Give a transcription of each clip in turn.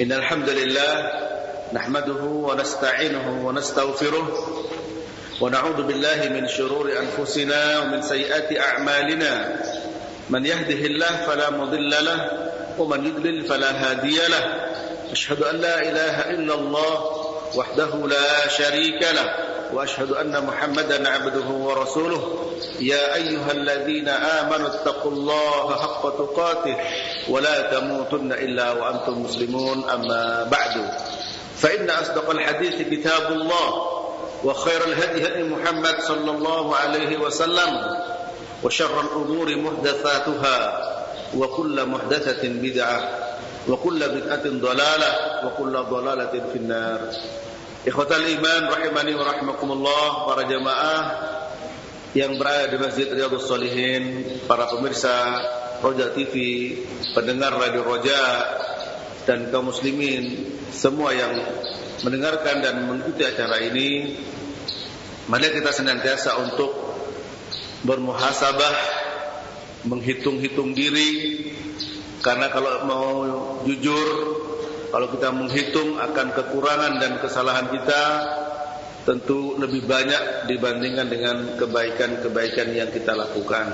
Innal hamdalillah nahmaduhu wa nasta'inuhu wa nastaghfiruh wa na'udzu billahi min shururi anfusina wa min sayyiati a'malina. Man yahdihillahu fala mudilla lahu wa man yudlil fala hadiya lahu. Ashhadu an la ilaha illallah wahdahu la syarika lahu wa ashhadu anna Muhammadan 'abduhu wa rasuluh. Ya ayyuhalladzina amanu taqullaha haqqa tuqatih wa la tamutunna illa wa antum muslimun. Amma ba'du. Fa inna asdaqal hadithi kitabullah wa khairal hadi hadi Muhammad sallallahu alaihi wasallam wa syarrul umuri muhdatsatuha wa kullu muhdatsatin bid'ah wa kullu bid'atin dhalalah wa kullu dhalalatin finnar. Ikhwatal iman rahimani wa rahimakumullah, para jamaah yang berada di Masjid Riyadhus Shalihin, para pemirsa Roja TV, pendengar Radio Roja, dan kaum muslimin semua yang mendengarkan dan mengikuti acara ini, mari kita senantiasa untuk bermuhasabah, menghitung-hitung diri, karena kalau mau jujur, kalau kita menghitung akan kekurangan dan kesalahan kita, tentu lebih banyak dibandingkan dengan kebaikan-kebaikan yang kita lakukan.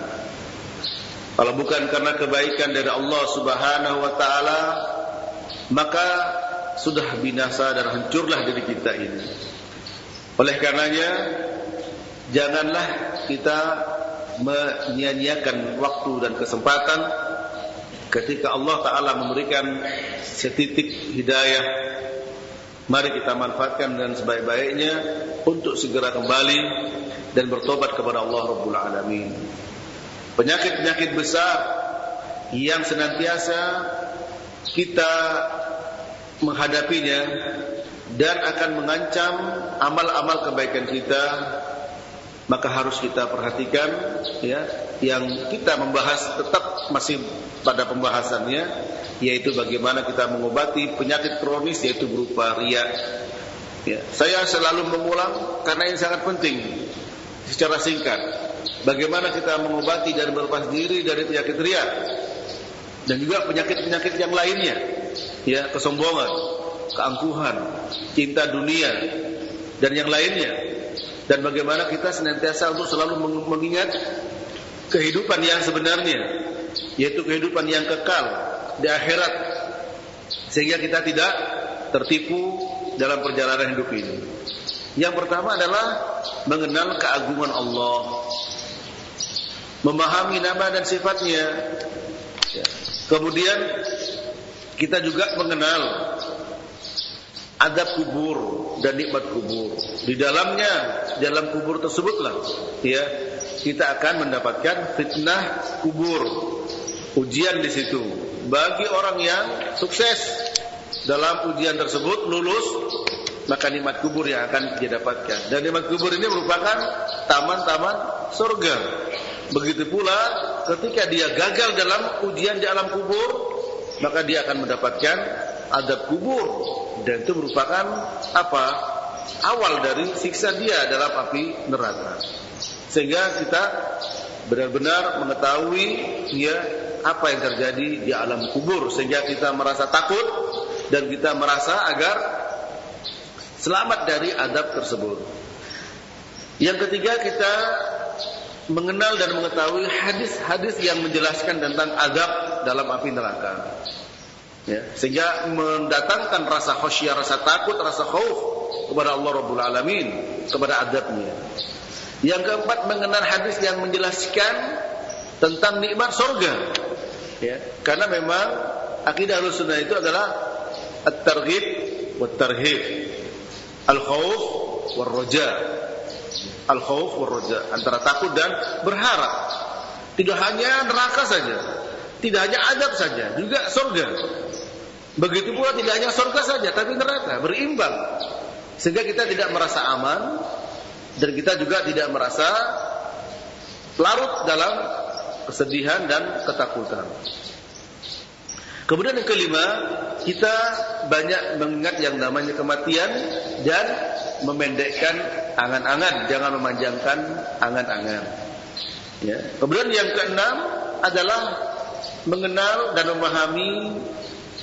Kalau bukan karena kebaikan dari Allah Subhanahu wa ta'ala, maka sudah binasa dan hancurlah diri kita ini. Oleh karenanya, janganlah kita menyia-nyiakan waktu dan kesempatan ketika Allah Ta'ala memberikan setitik hidayah. Mari kita manfaatkan dengan sebaik-baiknya untuk segera kembali dan bertobat kepada Allah Rabbul Alamin. Penyakit-penyakit besar yang senantiasa kita menghadapinya dan akan mengancam amal-amal kebaikan kita, maka harus kita perhatikan, ya. Yang kita membahas tetap masih pada pembahasannya, yaitu bagaimana kita mengobati penyakit kronis, yaitu berupa riya. Ya, saya selalu mengulang karena ini sangat penting. Secara singkat, bagaimana kita mengobati dan berlepas diri dari penyakit riya dan juga penyakit-penyakit yang lainnya, ya, kesombongan, keangkuhan, cinta dunia dan yang lainnya. Dan bagaimana kita senantiasa untuk selalu mengingat kehidupan yang sebenarnya, yaitu kehidupan yang kekal di akhirat, sehingga kita tidak tertipu dalam perjalanan hidup ini. Yang pertama adalah mengenal keagungan Allah, memahami nama dan sifatnya. Kemudian kita juga mengenal adab kubur dan nikmat kubur. Di dalamnya, dalam kubur tersebutlah, ya, kita akan mendapatkan fitnah kubur, ujian di situ. Bagi orang yang sukses dalam ujian tersebut, lulus, maka nikmat kubur yang akan dia dapatkan. Dan nikmat kubur ini merupakan taman-taman surga. Begitu pula ketika dia gagal dalam ujian di alam kubur, maka dia akan mendapatkan adab kubur, dan itu merupakan apa? Awal dari siksa dia dalam api neraka. Sehingga kita benar-benar mengetahui, ya, apa yang terjadi di alam kubur, sehingga kita merasa takut dan kita merasa agar selamat dari adab tersebut. Yang ketiga, kita mengenal dan mengetahui hadis-hadis yang menjelaskan tentang adab dalam api neraka, ya, sehingga mendatangkan rasa khasyah, rasa takut, rasa khauf kepada Allah Rabbul Alamin, kepada adabnya. Yang keempat, mengenal hadis yang menjelaskan tentang nikmat surga, ya, karena memang akidah Ahlussunnah itu adalah at-targhib wa tarhib, al-khauf wa raja, al-khauf wa raja, antara takut dan berharap. Tidak hanya neraka saja, tidak hanya adab saja, juga surga. Begitu pula tidak hanya surga saja, tapi neraka, berimbang. Sehingga kita tidak merasa aman, dan kita juga tidak merasa larut dalam kesedihan dan ketakutan. Kemudian yang kelima, kita banyak mengingat yang namanya kematian dan memendekkan angan-angan, jangan memanjangkan angan-angan. Ya. Kemudian yang keenam adalah mengenal dan memahami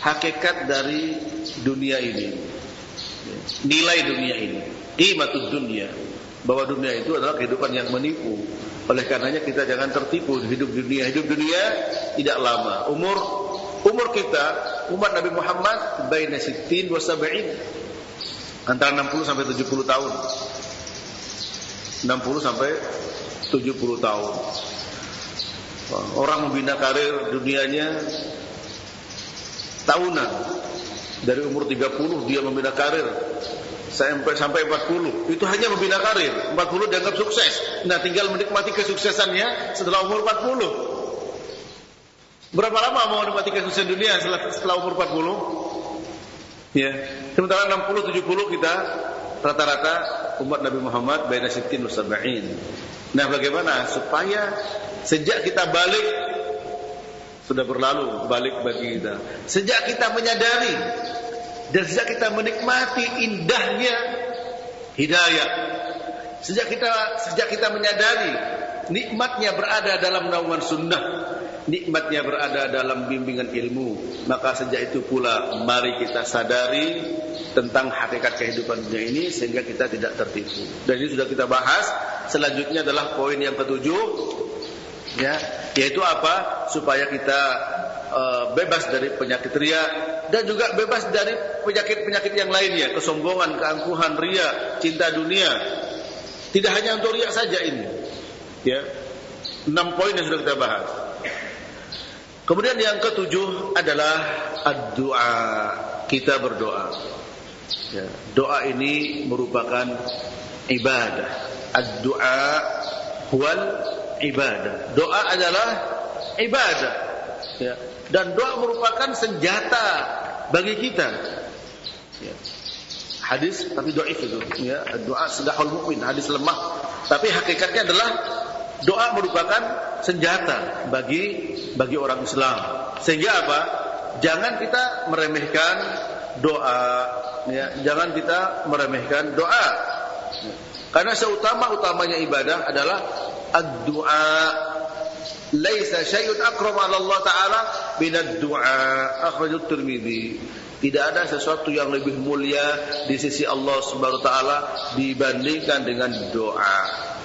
hakikat dari dunia ini, nilai dunia ini, qimatud dunia, bahwa dunia itu adalah kehidupan yang menipu. Oleh karenanya kita jangan tertipu hidup dunia. Hidup dunia tidak lama. Umur kita, umat Nabi Muhammad, baina 60 wa 70, antara 60 sampai 70 tahun. 60 sampai 70 tahun. Orang membina karir dunianya tahunan. Dari umur 30 dia membina karir sampai 40. Itu hanya membina karir. 40 dianggap sukses. Nah, tinggal menikmati kesuksesannya setelah umur 40. Berapa lama mau menikmati kesuksesan dunia setelah umur 40? Ya. Sementara 60 70 kita rata-rata umat Nabi Muhammad baina 60 wa 70. Nah, bagaimana supaya sejak kita balik, sudah berlalu balik bagi kita, sejak kita menyadari dan sejak kita menikmati indahnya hidayah, sejak kita menyadari nikmatnya berada dalam naungan sunnah, nikmatnya berada dalam bimbingan ilmu, maka sejak itu pula mari kita sadari tentang hakikat kehidupan dunia ini sehingga kita tidak tertipu. Dan ini sudah kita bahas. Selanjutnya adalah poin yang ketujuh, ya, yaitu apa? Supaya kita bebas dari penyakit riya dan juga bebas dari penyakit-penyakit yang lainnya, kesombongan, keangkuhan, riya, cinta dunia. Tidak hanya untuk riya saja ini. Ya. 6 poin yang sudah kita bahas. Kemudian yang ketujuh adalah ad-du'a. Kita berdoa. Ya, doa ini merupakan ibadah. Ad-du'a huwal ibadah. Doa adalah ibadah. Ya. Dan doa merupakan senjata bagi kita. Ya. Hadis tapi dhaif itu, ya, doa silahul mukmin, hadis lemah, tapi hakikatnya adalah doa merupakan senjata bagi orang Islam. Sehingga apa? Jangan kita meremehkan doa, ya, jangan kita meremehkan doa. Karena seutama-utamanya ibadah adalah ad-du'a. Laisa syai'un akram 'ala Allah Ta'ala min ad-du'a. Akhrajat Tirmidzi. Tidak ada sesuatu yang lebih mulia di sisi Allah Subhanahu wa taala dibandingkan dengan doa.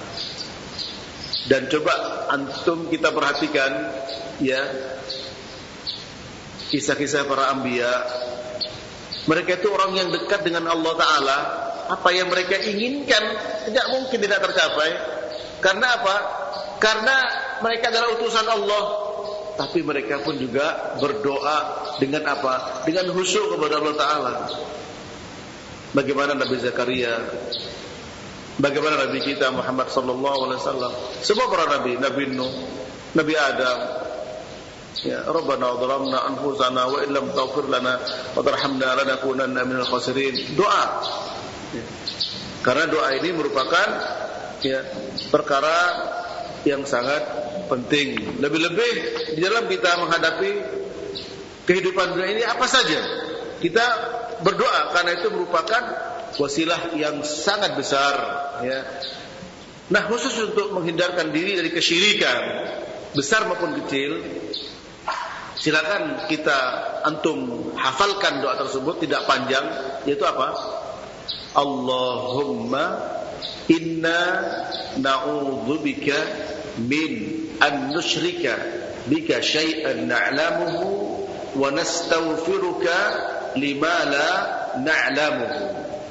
Dan coba antum kita perhatikan, ya, kisah-kisah para anbiya. Mereka itu orang yang dekat dengan Allah Ta'ala. Apa yang mereka inginkan tidak mungkin tidak tercapai. Karena apa? Karena mereka adalah utusan Allah. Tapi mereka pun juga berdoa dengan apa? Dengan khusyuk kepada Allah Ta'ala. Bagaimana Nabi Zakaria, bagaimana Nabi kita Muhammad sallallahu alaihi wasallam, semua para nabi, Nabi Nuh, Nabi Adam. Ya, Rabbana dhalamna anfusana wa illam taghfir lana wa tarhamna lanakunanna minal khasirin. Doa. Ya. Karena doa ini merupakan, ya, perkara yang sangat penting. Lebih-lebih di dalam kita menghadapi kehidupan dunia ini apa saja, kita berdoa, karena itu merupakan wasilah yang sangat besar, ya. Nah, khusus untuk menghindarkan diri dari kesyirikan besar maupun kecil, silakan kita antum hafalkan doa tersebut, tidak panjang, yaitu apa? Allahumma inna na'udzubika min an nusyrika bika syai'an na'lamuhu wa nastaghfiruka lima la na'lamuhu.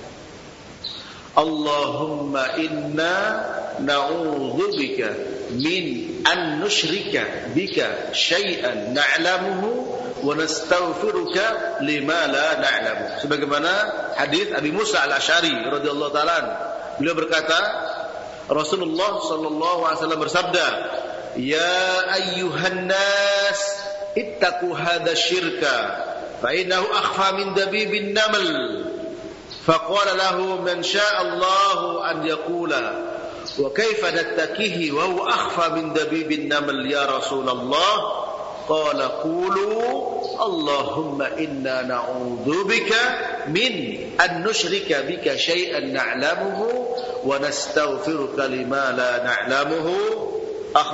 Allahumma inna na'udzubika min an nusyrika bika syai'an na'lamuhu wa nastaghfiruka lima la na'lamuhu. Sebagaimana hadis Abi Musa al-Asy'ari radhiyallahu ta'ala, beliau berkata, Rasulullah sallallahu alaihi wasallam bersabda, "Ya ayyuhan nas, ittaqu hadha syirka, fa innahu akhfa min dabibin naml." Faqala lahu man syaa Allah an yaqula, "Wa kaifa nattaqihi wa huwa akhfa min dabibin naml ya Rasulullah?" Qala qulu Allahumma inna na'udzubika min an nusyrika bika syai'an na'lamuhu wa nastaghfiruka lima la na'lamuhu.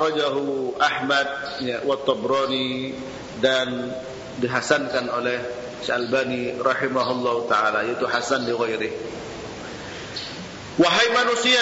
Akhrajahu Ahmad wa Tabrani, dan dihasankan oleh Syalbani rahimahullah ta'ala, yaitu hasan li ghairi. Wahai manusia,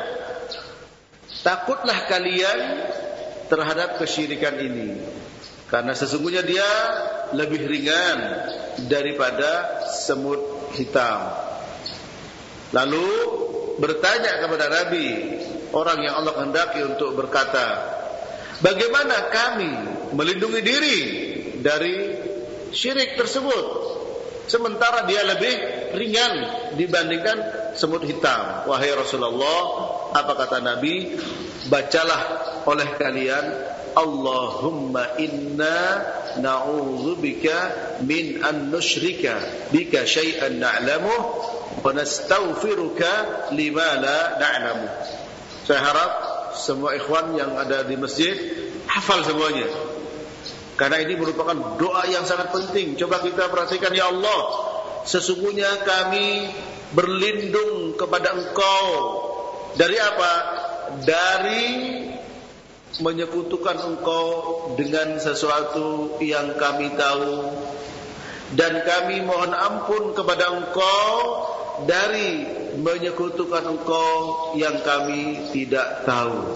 takutlah kalian terhadap kesyirikan ini, karena sesungguhnya dia lebih ringan daripada semut hitam. Lalu bertanya kepada Nabi orang yang Allah kehendaki untuk berkata, bagaimana kami melindungi diri dari syirik tersebut, sementara dia lebih ringan dibandingkan semut hitam. Wahai Rasulullah, apa kata Nabi? Bacalah oleh kalian, Allahumma inna na'udzubika min an nusyrika bika syai'an na'lamuh wa nastaghfiruka lima la na'lamu. Saya harap semua ikhwan yang ada di masjid hafal semuanya, karena ini merupakan doa yang sangat penting. Coba kita perhatikan, ya Allah, sesungguhnya kami berlindung kepada Engkau dari apa? Dari menyekutukan Engkau dengan sesuatu yang kami tahu, dan kami mohon ampun kepada Engkau dari menyekutukan Engkau yang kami tidak tahu.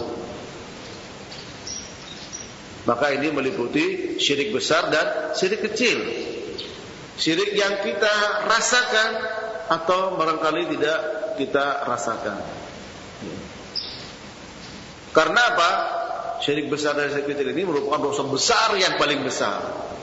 Maka ini meliputi syirik besar dan syirik kecil. Syirik yang kita rasakan atau barangkali tidak kita rasakan. Karena apa? Syirik besar dan syirik kecil ini merupakan dosa besar yang paling besar.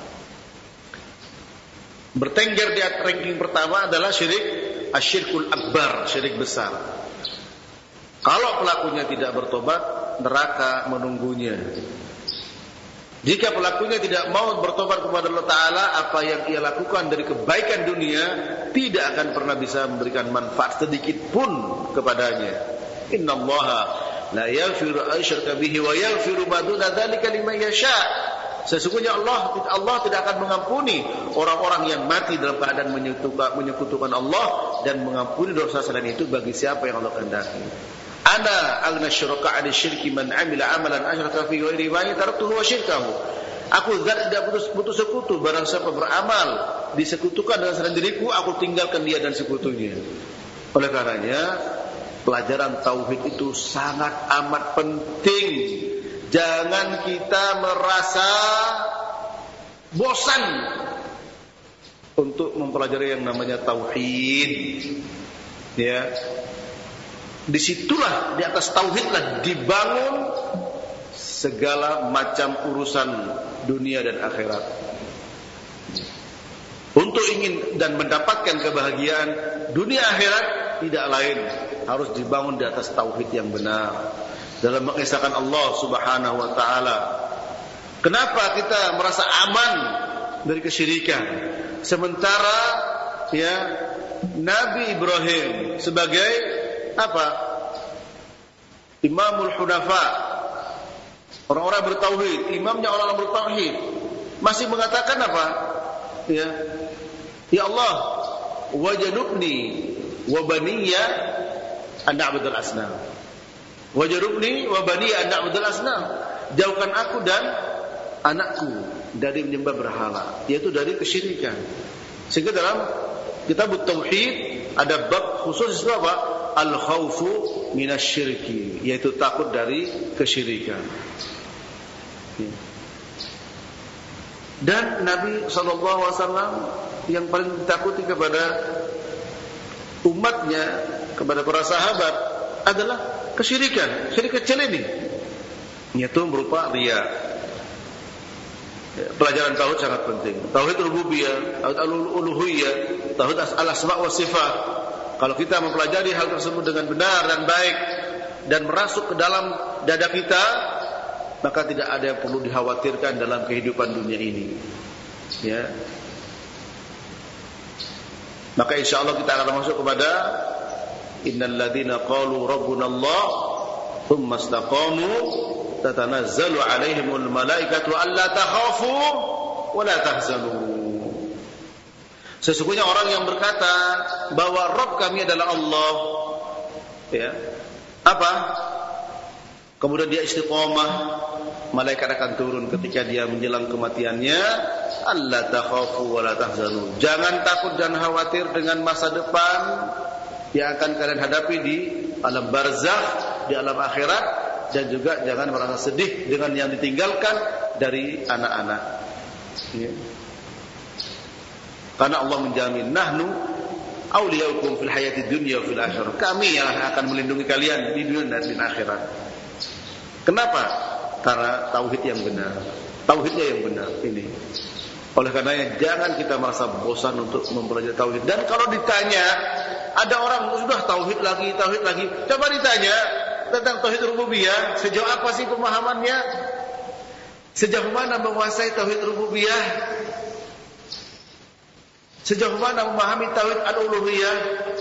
Bertengger di ranking pertama adalah syirik asyirkul akbar, syirik besar. Kalau pelakunya tidak bertobat, neraka menunggunya. Jika pelakunya tidak mau bertobat kepada Allah Ta'ala, apa yang ia lakukan dari kebaikan dunia tidak akan pernah bisa memberikan manfaat sedikit pun kepadanya. Innallaha la yaghfiru asyraka bihi wa yaghfiru ma duna dzalika liman yasha. Sesungguhnya Allah tidak akan mengampuni orang-orang yang mati dalam keadaan menyekutukan Allah, dan mengampuni dosa selain itu bagi siapa yang Allah kehendaki. Ana aghna syuraka 'ani syirki man 'amila 'amalan asyraka fi ghairi ma taraktuhu wa syirkahu. Aku zat tidak putus sekutu, barang siapa beramal disekutukan dengan selain diriku, aku tinggalkan dia dan sekutunya. Oleh karenanya pelajaran tauhid itu sangat amat penting. Jangan kita merasa bosan untuk mempelajari yang namanya tauhid. Ya. Disitulah, di atas tauhidlah dibangun segala macam urusan dunia dan akhirat. Untuk ingin dan mendapatkan kebahagiaan dunia akhirat, tidak lain harus dibangun di atas tauhid yang benar, dalam mengesahkan Allah Subhanahu wa taala. Kenapa kita merasa aman dari kesyirikan, sementara ya Nabi Ibrahim sebagai apa? Imamul Hunafa, orang-orang bertauhid, imamnya orang-orang bertauhid, masih mengatakan apa? Ya Allah, wajadubni wa baniya an na'budal asnam. Wajadubni wa baniya an na'budal asnam. Jauhkan aku dan anakku dari menyembah berhala, yaitu dari kesyirikan. Sehingga dalam kitab tauhid ada bab khusus itu apa? Al-khawfu minasyirki, yaitu takut dari kesyirikan. Dan Nabi SAW yang paling ditakuti kepada umatnya, kepada para sahabat, adalah kesyirikan, syirik kecil ini, yaitu berupa riya. Pelajaran tauhid sangat penting. Tauhid rububiyah, tauhid uluhiyah, tauhid al-asma' wa sifat. Kalau kita mempelajari hal tersebut dengan benar dan baik dan merasuk ke dalam dada kita, maka tidak ada yang perlu dikhawatirkan dalam kehidupan dunia ini. Ya. Maka insya Allah kita akan masuk kepada innal ladzina qalu rabbuna Allah tsumma istaqamu tatanazzalu alaihimul malaikatu alla takhafu wa la tahzanu. Sesungguhnya orang yang berkata bahwa Rabb kami adalah Allah, ya, apa? Kemudian dia istiqomah, malaikat akan turun ketika dia menjelang kematiannya, alla takhafu wa la tahzanu. Jangan takut dan khawatir dengan masa depan yang akan kalian hadapi di alam barzakh, di alam akhirat, dan juga jangan merasa sedih dengan yang ditinggalkan dari anak-anak. Ya. Karena Allah menjamin, nahnu awliyaukum fil hayatid dunya wa fil akhirah. Kami yang akan melindungi kalian di dunia dan di akhirat. Kenapa? Karena tauhid yang benar. Tauhidnya yang benar ini. Oleh karenanya jangan kita merasa bosan untuk mempelajari tauhid. Dan kalau ditanya, ada orang sudah tauhid lagi, coba ditanya tentang tauhid rububiyah, sejauh apa sih pemahamannya? Sejauh mana menguasai tauhid rububiyah? Sejauh mana memahami tauhid al-uluhiyah?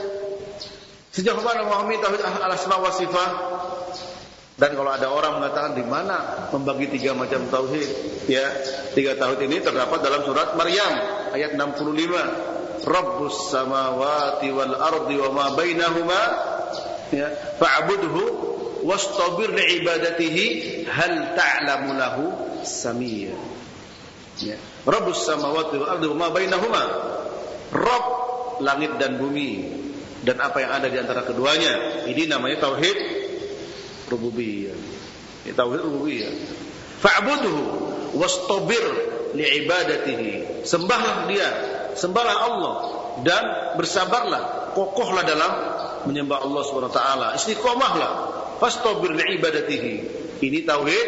Sejauh mana memahami tauhid al-asma wa sifat? Dan kalau ada orang mengatakan di mana membagi 3 macam tauhid, ya, 3 tauhid ini terdapat dalam surat Maryam ayat 65. Rabbus samawati wal ardi wa ma bainahuma, ya, fa'budhu wastabir li ibadatihi hal ta'lamu lahu samiyya. Ya. Rabbus samawati wal ardi wa ma bainahuma. Rabb langit dan bumi dan apa yang ada di antara keduanya. Ini namanya tauhid rububiyah. Ini tauhid rububiyah. Fa'budhu wastabir li'ibadatihi. Sembahlah dia, sembahlah Allah dan bersabarlah, kokohlah dalam menyembah Allah Subhanahu wa taala. Istiqomahlah. Fastabir li'ibadatihi. Ini tauhid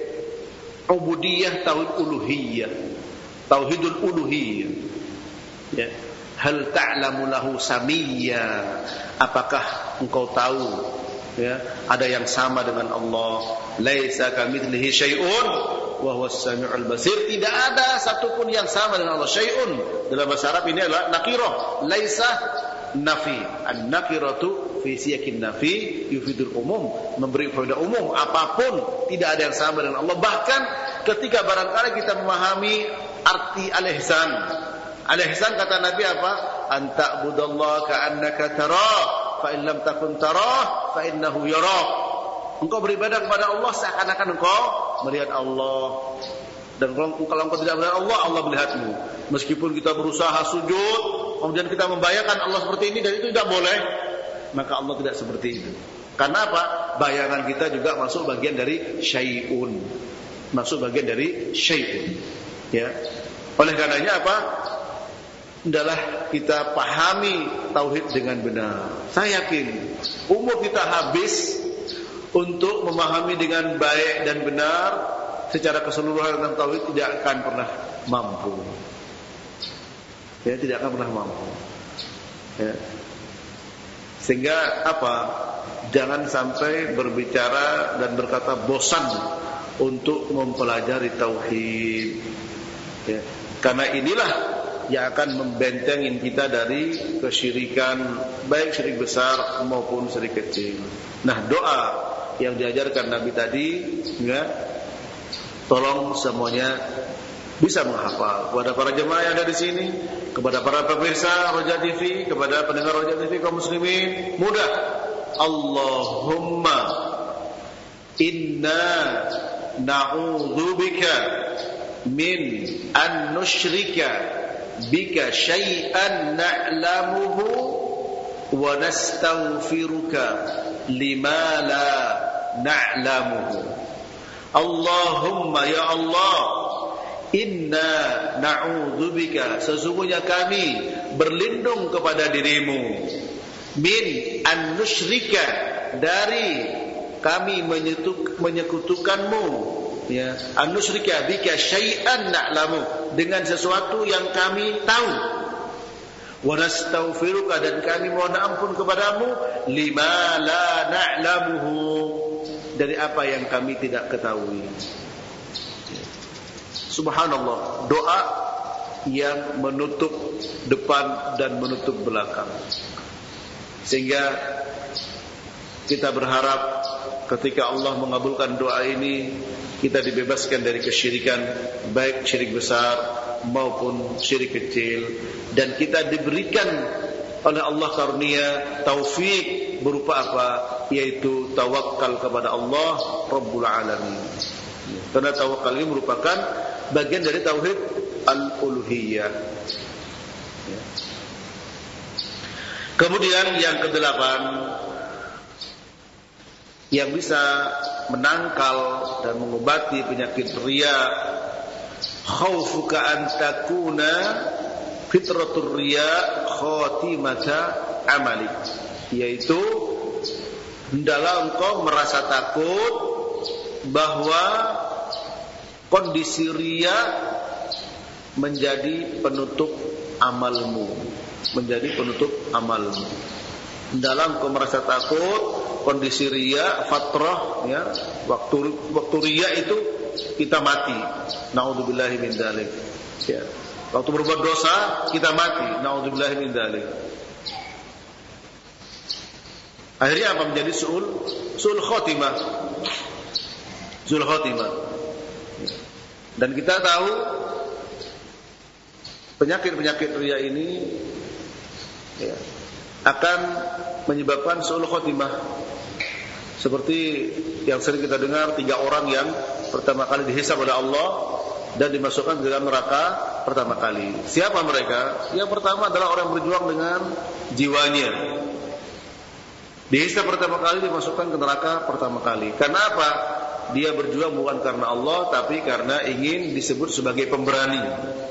ubudiyah, tauhid uluhiyah. Tauhidul uluhiyah. Ya. Hal ta'lamu lahu samiyya. Apakah engkau tahu, ya, ada yang sama dengan Allah? Laisa kamitslihi syai'un wa huwas samiul basir. Tidak ada satupun yang sama dengan Allah. Syai'un dalam bahasa Arab ini adalah nakirah. Laisa nafi. An-nakiratu fi siyakin nafi yufidul umum, memberi faedah umum. Apapun tidak ada yang sama dengan Allah. Bahkan ketika barangkali kita memahami arti al-ihsan. Al-ihsan kata Nabi apa? Anta budallaha ka'annaka tarah, fa in lam takun tarah fa innahu yarak. Engkau beribadah kepada Allah seakan-akan engkau melihat Allah. Dan kalau engkau tidak melihat Allah, Allah melihatmu. Meskipun kita berusaha sujud, kemudian kita membayangkan Allah seperti ini dan itu tidak boleh, maka Allah tidak seperti itu. Karena apa? Bayangan kita juga masuk bagian dari syai'un. Masuk bagian dari syai'un. Ya. Oleh karenanya apa? Adalah kita pahami tauhid dengan benar. Saya yakin umur kita habis untuk memahami dengan baik dan benar secara keseluruhan tentang tauhid tidak akan pernah mampu. Ya, tidak akan pernah mampu. Ya. Sehingga apa? Jangan sampai berbicara dan berkata bosan untuk mempelajari tauhid. Ya. Karena inilah yang akan membentengin kita dari kesyirikan, baik syirik besar maupun syirik kecil. Nah, doa yang diajarkan Nabi tadi, ya, tolong semuanya bisa menghafal. Kepada para jemaah yang ada di sini, kepada para pemirsa Roja TV, kepada pendengar Roja TV kaum muslimin, mudah. Allahumma inna na'udzubika min an nusyrika bika syai'an na'lamuhu wa nastaghfiruka lima la na'lamuhu. Allahumma ya Allah, inna na'udzubika, sesungguhnya kami berlindung kepada dirimu, min an nusyrika, dari kami menyekutukanmu, ya, an-nusyrika bika syai'an na'lamu, dengan sesuatu yang kami tahu, wa nastaghfiruka, dan kami mohon ampun kepadamu, lima la na'lamuhu, dari apa yang kami tidak ketahui. Subhanallah, doa yang menutup depan dan menutup belakang. Sehingga kita berharap ketika Allah mengabulkan doa ini, kita dibebaskan dari kesyirikan, baik syirik besar maupun syirik kecil, dan kita diberikan oleh Allah karunia taufik berupa apa? Yaitu tawakal kepada Allah Rabbul Alamin. Karena tawakal ini merupakan bagian dari tauhid al-uluhiyah. Ya. Kemudian yang kedelapan, yang bisa menangkal dan mengobati penyakit riya, khaufuka an takuna fitratur riya khatimata amalik, yaitu hendaklah engkau merasa takut bahwa kondisi riya menjadi penutup amalmu, menjadi penutup amalmu. Hendaklah engkau merasa takut kondisi riya, fatrah, ya, waktu riya itu kita mati. Naudzubillahi min dzalik. Ya. Waktu berbuat dosa kita mati. Naudzubillahi min dzalik. Akhirnya apa? Menjadi su'ul khotimah. Su'ul khotimah. Dan kita tahu penyakit-penyakit riya ini, ya, akan menyebabkan su'ul khotimah. Seperti yang sering kita dengar, 3 orang yang pertama kali dihisab oleh Allah dan dimasukkan ke dalam neraka pertama kali. Siapa mereka? Yang pertama adalah orang yang berjuang dengan jiwanya. Dihisab pertama kali, dimasukkan ke neraka pertama kali. Karena apa? Dia berjuang bukan karena Allah, tapi karena ingin disebut sebagai pemberani.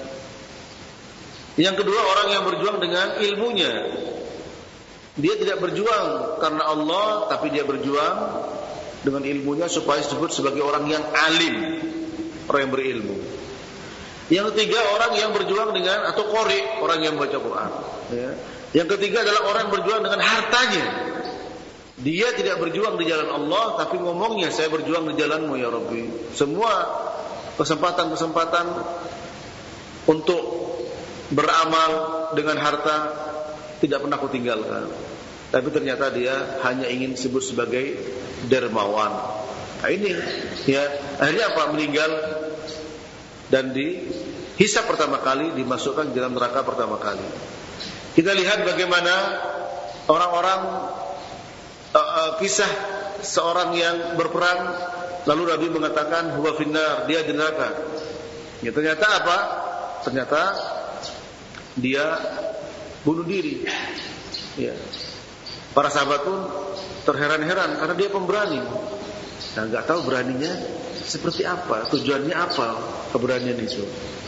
Yang kedua, orang yang berjuang dengan ilmunya. Dia tidak berjuang karena Allah, tapi dia berjuang dengan ilmunya supaya disebut sebagai orang yang alim, orang yang berilmu. Yang ketiga, orang yang berjuang dengan, atau qori, orang yang membaca Quran. Ya. Yang ketiga adalah orang yang berjuang dengan hartanya. Dia tidak berjuang di jalan Allah, tapi ngomongnya, saya berjuang di jalanmu ya Rabbi. Semua kesempatan-kesempatan untuk beramal dengan harta tidak pernah aku tinggalkan. Tapi ternyata dia hanya ingin disebut sebagai dermawan. Nah ini, ya, akhirnya apa? Meninggal dan dihisab pertama kali, dimasukkan ke dalam neraka pertama kali. Kita lihat bagaimana orang-orang, kisah seorang yang berperang, lalu Nabi mengatakan huwa finnar, dia di neraka. Ya, ternyata apa? Ternyata dia bunuh diri. Ya. Para sahabat pun terheran-heran karena dia pemberani. Nah, nggak tahu beraninya seperti apa, tujuannya apa keberanian itu.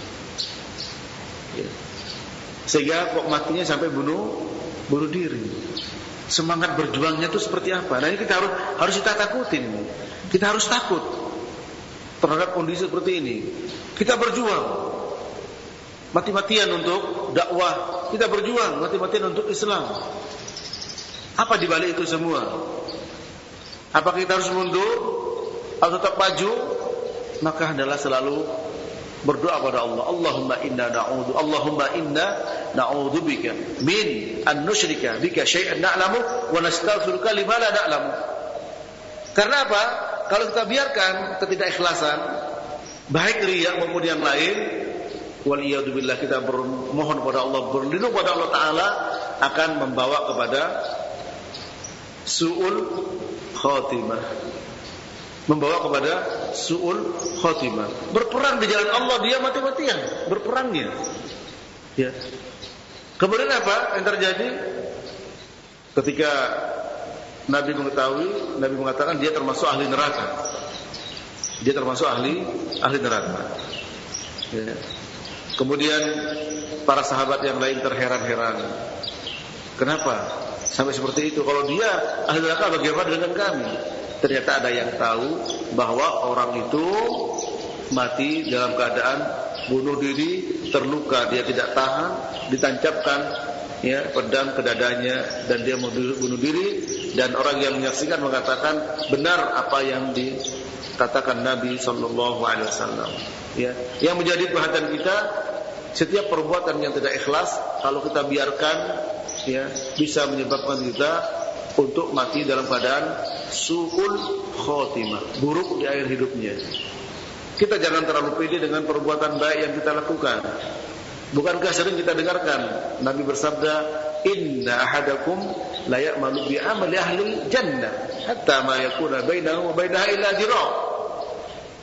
Ya. Sehingga kok matinya sampai bunuh diri. Semangat berjuangnya itu seperti apa? Nah, ini kita harus kita takutin. Kita harus takut terhadap kondisi seperti ini. Kita berjuang mati-matian untuk dakwah, kita berjuang mati-matian untuk Islam. Apa di balik itu semua? Apakah kita harus mundur atau tetap maju? Maka adalah selalu berdoa pada Allah. Allahumma inna na'udzubika min an nusyrika bika syai'an na'lamu wa nastaghfiruka lima la na'lamu. Karena apa? Kalau kita biarkan ketidakikhlasan, baik riya maupun yang lain, waliyadzubillah, kita bermohon kepada Allah, berlindung kepada Allah Ta'ala, akan membawa kepada su'ul khotimah, membawa kepada su'ul khotimah. Berperang di jalan Allah, dia mati-matian berperangnya, ya. Kemudian apa yang terjadi? Ketika Nabi mengetahui, Nabi mengatakan dia termasuk ahli neraka. Dia termasuk ahli neraka, ya. Kemudian para sahabat yang lain terheran-heran. Kenapa sampai seperti itu? Kalau dia ahli neraka, bagaimana dengan kami? Ternyata ada yang tahu bahwa orang itu mati dalam keadaan bunuh diri, terluka, dia tidak tahan, ditancapkan, ya, pedang ke dadanya dan dia bunuh diri. Dan orang yang menyaksikan mengatakan benar apa yang dikatakan Nabi sallallahu alaihi wasallam. Ya, yang menjadi perhatian kita, setiap perbuatan yang tidak ikhlas kalau kita biarkan, ya, bisa menyebabkan kita untuk mati dalam keadaan su'ul khotimah, buruk di akhir hidupnya. Kita jangan terlalu pede dengan perbuatan baik yang kita lakukan. Bukankah sering kita dengarkan Nabi bersabda, inna ahadakum la ya'malu bi amali ahli jannah hatta ma yakuna bainahu wa bainaha illa dhira'.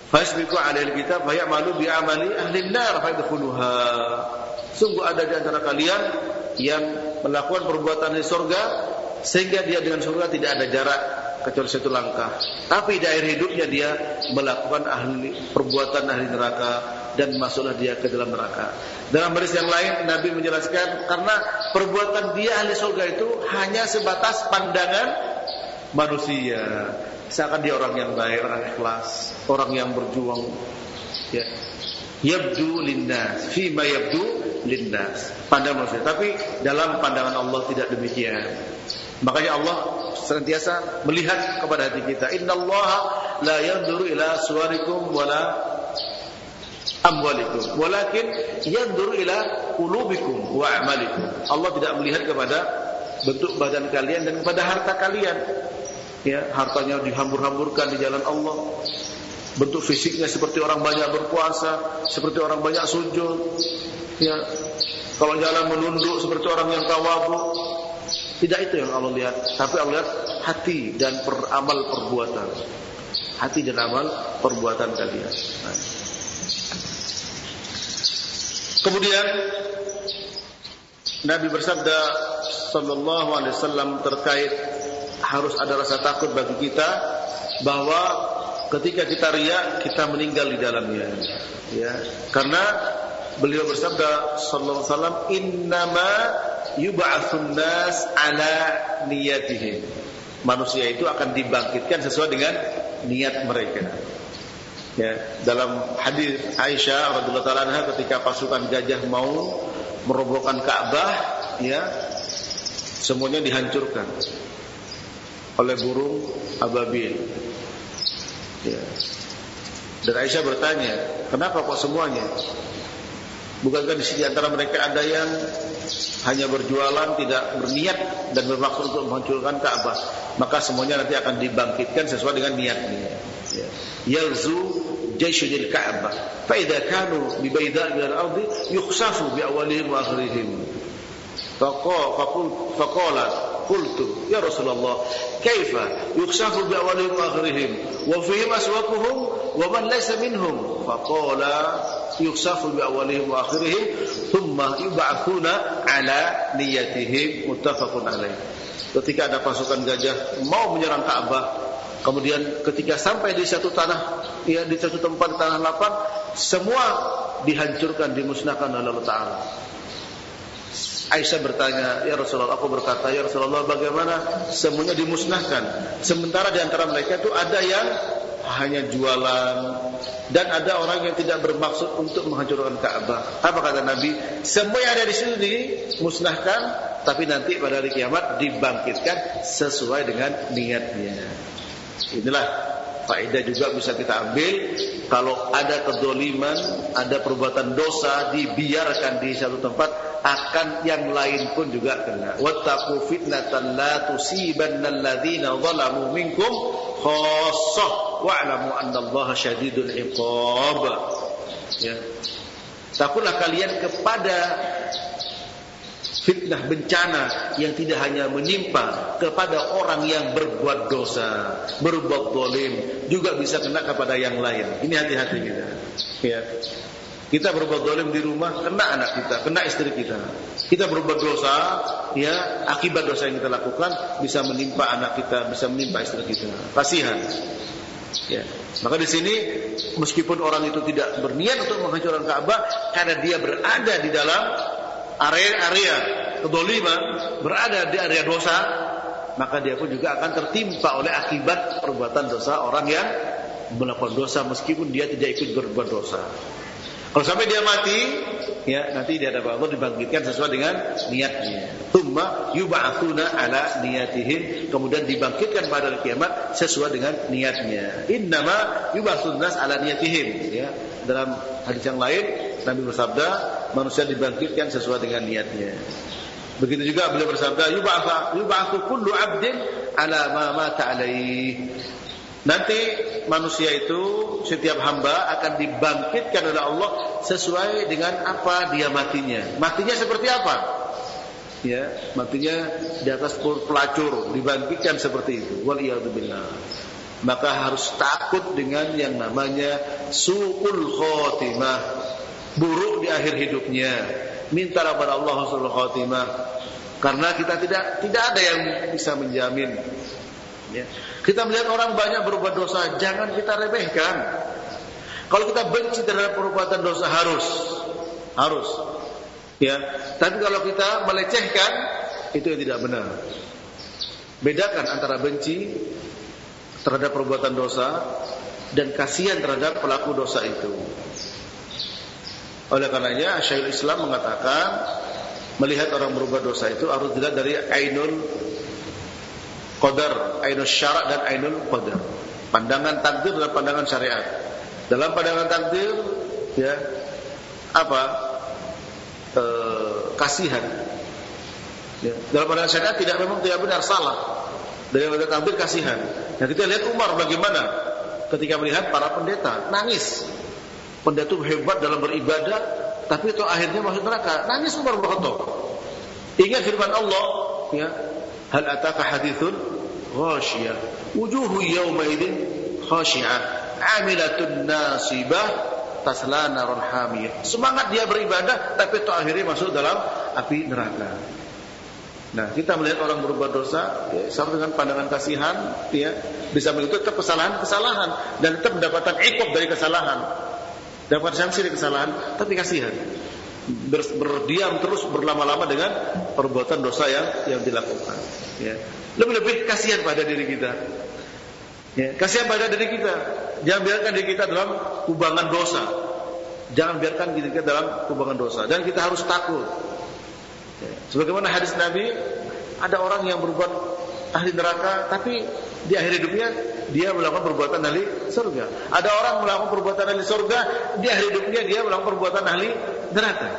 Fasbiqu 'alal kitab fa ya'malu bi 'amali ahli an-nar fa yadkhuluha. Sungguh ada di antara kalian yang melakukan perbuatan di surga sehingga dia dengan surga tidak ada jarak kecuali satu langkah. Tapi di akhir hidupnya dia melakukan perbuatan ahli neraka dan masuklah dia ke dalam neraka. Dalam hadis yang lain Nabi menjelaskan karena perbuatan dia ahli surga itu hanya sebatas pandangan manusia. Seakan dia orang yang baik, orang ikhlas, orang yang berjuang. Ya. Yabdu linnas, fima yabdu linnas. Pandangan manusia, tapi dalam pandangan Allah tidak demikian. Makanya Allah senantiasa melihat kepada hati kita. Innallaha la yanzuru ila suwarikum wala amwalikum, walakin yanzuru ila qulubikum wa a'malikum. Allah tidak melihat kepada bentuk badan kalian dan kepada harta kalian. Ya, hartanya dihambur-hamburkan di jalan Allah. Bentuk fisiknya seperti orang banyak berpuasa, seperti orang banyak sujud. Ya, kalau jalan menunduk seperti orang yang tawadhu. Tidak itu yang Allah lihat, tapi Allah lihat hati dan amal perbuatan. Hati dan amal perbuatan kalian. Nah. Kemudian Nabi bersabda sallallahu alaihi wasallam terkait harus ada rasa takut bagi kita bahwa ketika kita riya kita meninggal di dalamnya. Ya, karena beliau bersabda sallallahu alaihi wasallam innama yub'atsun nas ala niyatihim. Manusia itu akan dibangkitkan sesuai dengan niat mereka. Ya, dalam hadis Aisyah radhiyallahu taala anha ketika pasukan gajah mau merobohkan Ka'bah, ya, semuanya dihancurkan oleh burung ababil. Ya. Dan Aisyah bertanya, kenapa kok semuanya? Bukankah di sini antara mereka ada yang hanya berjualan, tidak berniat dan bermaksud untuk menghancurkan Ka'bah? Maka semuanya nanti akan dibangkitkan sesuai dengan niatnya. Yalzu jayshul Ka'bah, fa idza kanu bi bayda' min al-ardi yukhsafu bi awwalihim wa akhirihim. Faqala qultu ya Rasulullah kaifa yukhsafu bi awwalihim wa akhirihim wa fihim aswaquhum wa man laysa minhum. Faqala yukhsafu bi awwalihim wa akhirihim thumma yub'atsuna ala niyatihim. Muttafaqun alaih. Ketika ada pasukan gajah mau menyerang Ka'bah, kemudian ketika sampai di satu tanah, ya, di satu tempat tanah lapang, semua dihancurkan, dimusnahkan oleh Allah Ta'ala. Aisyah bertanya, ya Rasulullah, aku berkata, ya Rasulullah, bagaimana semuanya dimusnahkan? Sementara di antara mereka itu ada yang hanya jualan dan ada orang yang tidak bermaksud untuk menghancurkan Ka'bah. Apa kata Nabi? Semua yang ada di sini dimusnahkan, tapi nanti pada hari kiamat dibangkitkan sesuai dengan niatnya. Inilah faedah juga bisa kita ambil. Kalau ada kedzaliman, ada perbuatan dosa dibiarkan di satu tempat, akan yang lain pun juga kena. Wattaqu fitnatan la tusibanna alladzina zalamu minkum khassah wa'lamu annallaha syadidul iqab. Ya. Takutlah kalian kepada fitnah, bencana yang tidak hanya menimpa kepada orang yang berbuat dosa, berbuat zalim, juga bisa kena kepada yang lain. Ini hati-hati kita. Ya. Kita berbuat zalim di rumah, kena anak kita, kena istri kita. Kita berbuat dosa, ya, akibat dosa yang kita lakukan bisa menimpa anak kita, bisa menimpa istri kita. Kasihan. Ya. Maka di sini meskipun orang itu tidak berniat untuk menghancurkan Ka'bah, karena dia berada di dalam area kedzaliman, berada di area dosa, maka dia pun juga akan tertimpa oleh akibat perbuatan dosa orang yang melakukan dosa meskipun dia tidak ikut berbuat dosa. Kalau sampai dia mati, ya, nanti di hadapan Allah dibangkitkan sesuai dengan niatnya. Tsumma yub'atsuna ala niyatihim, kemudian dibangkitkan pada hari kiamat sesuai dengan niatnya. Innama yub'atsun nas ala niyatihim, ya. Dalam hadis yang lain Nabi bersabda, manusia dibangkitkan sesuai dengan niatnya. Begitu juga beliau bersabda, yub'atsu kullu 'abdin ala ma mata alaihi. Nanti manusia itu, setiap hamba akan dibangkitkan oleh Allah sesuai dengan apa dia matinya. Matinya seperti apa? Ya, matinya di atas pelacur, dibangkitkan seperti itu. Waliyadzubillah. maka harus takut dengan yang namanya su'ul khotimah, buruk di akhir hidupnya. Mintalah kepada Allah husnul khotimah, karena kita tidak ada yang bisa menjamin. Ya. Kita melihat orang banyak berbuat dosa, jangan kita remehkan. Kalau kita benci terhadap perbuatan dosa harus. Ya. Tapi kalau kita melecehkan, itu yang tidak benar. Bedakan antara benci terhadap perbuatan dosa dan kasihan terhadap pelaku dosa itu. Oleh karenanya Syekhul Islam mengatakan, melihat orang berbuat dosa itu harus dilihat dari ainul qadar, ainul syara' dan ainul qadar. Pandangan takdir dan pandangan syariat. Dalam pandangan takdir, ya, kasihan. Ya. Dalam pandangan syariat memang tidak benar, salah. Dari pandangan takdir kasihan. Nah, kita lihat Umar bagaimana ketika melihat para pendeta nangis. Pendeta itu hebat dalam beribadah, tapi itu akhirnya masuk neraka. Nangis Umar bin Khattab. Ingat firman Allah, ya, hal ataka hadithun ghashiyah, wujuhu yawma idzin khashi'ah, 'amilatun nasibah, tasla narun hamiyah. Semangat dia beribadah, tapi itu akhirnya masuk dalam api neraka. Nah, kita melihat orang berbuat dosa, ya, sama dengan pandangan kasihan, ya, bisa mengikuti tetap kesalahan dan tetap mendapatkan iqab dari kesalahan, dapat sanksi dari kesalahan, tapi kasihan, berdiam terus berlama-lama dengan perbuatan dosa yang dilakukan. Ya. Lebih-lebih kasihan pada diri kita. Ya, kasihan pada diri kita. Jangan biarkan diri kita dalam kubangan dosa. Jangan biarkan diri kita dalam kubangan dosa. Dan kita harus takut. Ya. Sebagaimana hadis Nabi, ada orang yang berbuat ahli neraka, tapi di akhir hidupnya dia melakukan perbuatan ahli surga. Ada orang melakukan perbuatan ahli surga, di akhir hidupnya dia melakukan perbuatan ahli neraka.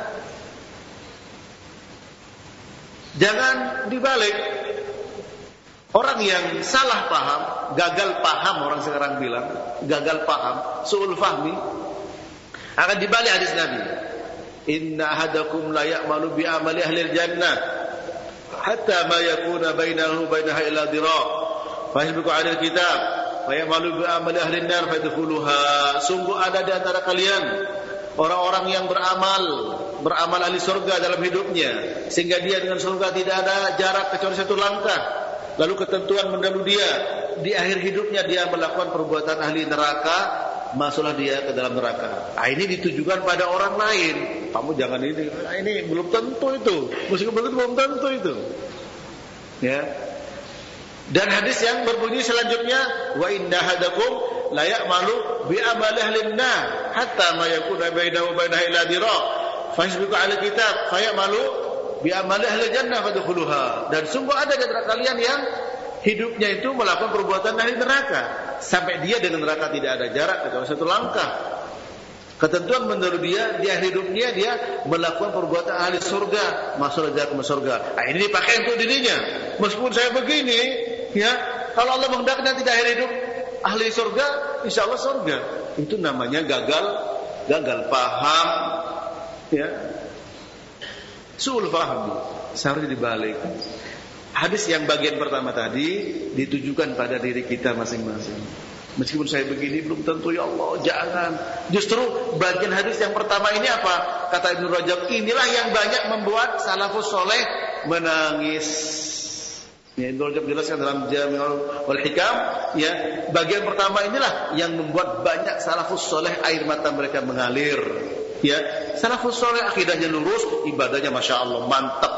Jangan dibalik. Orang yang salah paham, gagal paham, orang sekarang bilang gagal paham, su'ul fahmi, akan dibalik hadis Nabi. Inna ahadakum la ya'malu bi amali ahli jannah hatta ma yakuna bainahu bainaha illa dira' fa yasbiqu 'ala al-kitab fa ya'malu bi amali ahli an-nar fa yadkhuluha. Sungguh ada di antara kalian orang-orang yang beramal ahli surga dalam hidupnya, sehingga dia dengan surga tidak ada jarak kecuali satu langkah. Lalu ketentuan mendahului dia, di akhir hidupnya dia melakukan perbuatan ahli neraka, masuklah dia ke dalam neraka. Nah, ini ditujukan pada orang lain. Kamu jangan ini belum tentu itu. Meskipun belum tentu itu. Ya. Dan hadis yang berbunyi selanjutnya, wa inna hadakum la ya'malu bi amali ahli nar hatta ma yakuna bainahu wa bainaha illa dira' fa yasbiqu 'ala kitab fa ya'malu bi amali ahli jannah fadkhuluha. Dan sungguh ada di antara kalian yang hidupnya itu melakukan perbuatan ahli neraka, sampai dia dengan neraka tidak ada jarak kecuali satu langkah. Ketentuan menurut dia, di akhir hidupnya dia melakukan perbuatan ahli surga, masuk ke surga. Nah, ini dipakai untuk dirinya. Meskipun saya begini, ya, kalau Allah menghendaki nanti di akhir hidup ahli surga, insya Allah surga. Itu namanya gagal paham, ya. Su'ul fahmi, seharusnya dibalik. Hadis yang bagian pertama tadi ditujukan pada diri kita masing-masing. Meskipun saya begini belum tentu, ya Allah, jangan. Justru bagian hadis yang pertama ini apa? Kata Ibnu Rajab, inilah yang banyak membuat salafus soleh menangis. Ya, Ibnu Rajab jelaskan dalam Jami'ul Hikam, ya, bagian pertama inilah yang membuat banyak salafus soleh air mata mereka mengalir. Ya, salafus soleh akidahnya lurus, ibadahnya masya Allah mantap.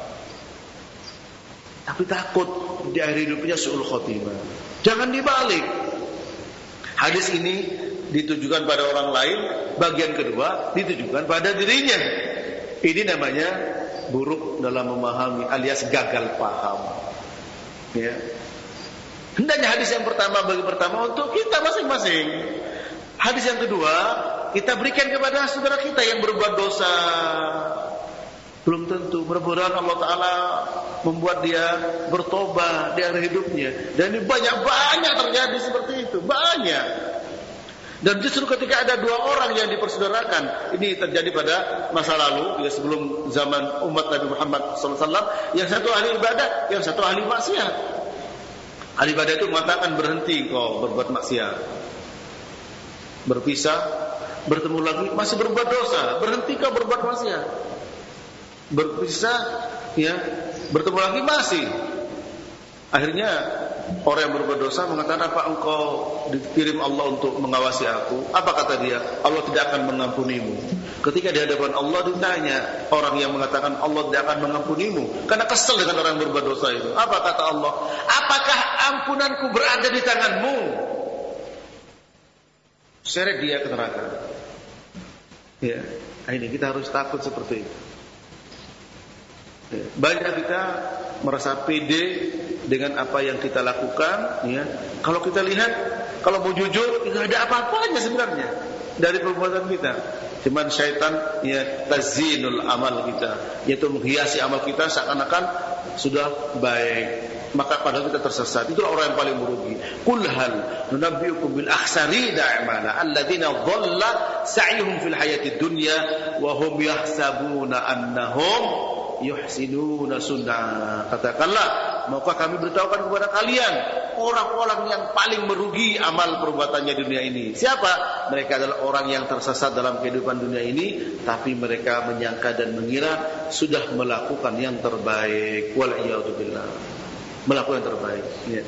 Tapi takut di akhir hidupnya su'ul khotimah. Jangan dibalik. Hadis ini ditujukan pada orang lain, bagian kedua ditujukan pada dirinya. Ini namanya buruk dalam memahami alias gagal paham. Ya. Hendaknya hadis yang pertama bagi pertama untuk kita masing-masing. Hadis yang kedua kita berikan kepada saudara kita yang berbuat dosa. Belum tentu, mudah-mudahan Allah Ta'ala membuat dia bertobat di akhir hidupnya. Dan ini banyak terjadi seperti itu, banyak. Dan justru ketika ada dua orang yang dipersaudarakan, ini terjadi pada masa lalu, ya, sebelum zaman umat Nabi Muhammad SAW, yang satu ahli ibadah, yang satu ahli maksiat. Ahli ibadah itu mengatakan berhenti kau berbuat maksiat. Berpisah, bertemu lagi masih berbuat dosa, berhenti kau berbuat maksiat. Berpisah, ya, bertemu lagi masih. Akhirnya orang yang berbuat dosa mengatakan, apa engkau dikirim Allah untuk mengawasi aku? Apa kata dia? Allah tidak akan mengampunimu. Ketika di hadapan Allah ditanya, orang yang mengatakan Allah tidak akan mengampunimu karena kesel dengan orang yang berbuat dosa itu. Apa kata Allah? Apakah ampunanku berada di tanganmu? Seret dia ke neraka. Ya, ini kita harus takut seperti itu. Ya, banyak kita merasa pede dengan apa yang kita lakukan, ya. Kalau kita lihat, kalau mau jujur, tidak ada apa-apanya sebenarnya dari perbuatan kita. Cuman syaitan, ya, tazinul amal kita, yaitu menghiasi amal kita seakan-akan sudah baik. Maka padahal kita tersesat. Itulah orang yang paling merugi. Qul hal nunabbiukum bil akhsarina a'mala alladziina dhalla sa'yuhum fil hayatid dunya wa hum yahsabuna annahum yuhsinuna sunna. Katakanlah, maukah kami beritahukan kepada kalian orang-orang yang paling merugi amal perbuatannya di dunia ini? Siapa? Mereka adalah orang yang tersesat dalam kehidupan dunia ini, tapi mereka menyangka dan mengira sudah melakukan yang terbaik. Wal iyadu billah. Melakukan yang terbaik, ya.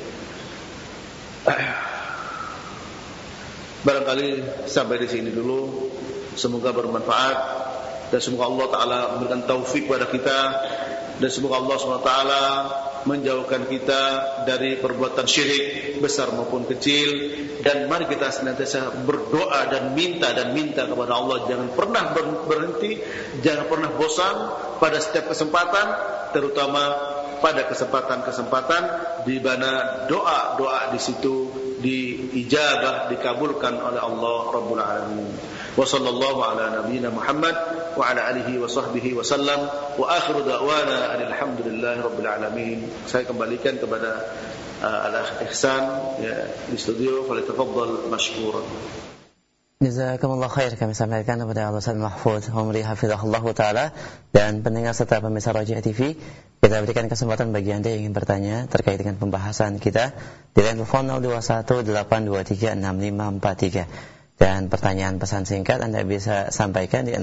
Barangkali sampai di sini dulu. Semoga bermanfaat dan semoga Allah Ta'ala memberikan taufik kepada kita, dan semoga Allah SWT menjauhkan kita dari perbuatan syirik besar maupun kecil. Dan mari kita senantiasa berdoa dan minta kepada Allah. Jangan pernah berhenti, jangan pernah bosan pada setiap kesempatan, terutama pada kesempatan-kesempatan di mana doa-doa di situ diijabah, dikabulkan oleh Allah Rabbul Alamin. Wa sallallahu ala nabiyyina Muhammad wa ala alihi wa sahbihi wa sallam, wa akhiru da'wana alhamdulillahi rabbil alamin. Saya kembalikan kepada Al-Akh Ihsan, ya, di studio. Falyatafaddal mashkuran. Jazakumullah khair, kami sampaikan kepada Al-Ustaz Mahfudz Humri hafizahullah ta'ala dan pendengar serta pemirsa Roja TV. Kita berikan kesempatan bagi Anda yang ingin bertanya terkait dengan pembahasan kita di line telepon 0218236543. Dan pertanyaan pesan singkat Anda bisa sampaikan di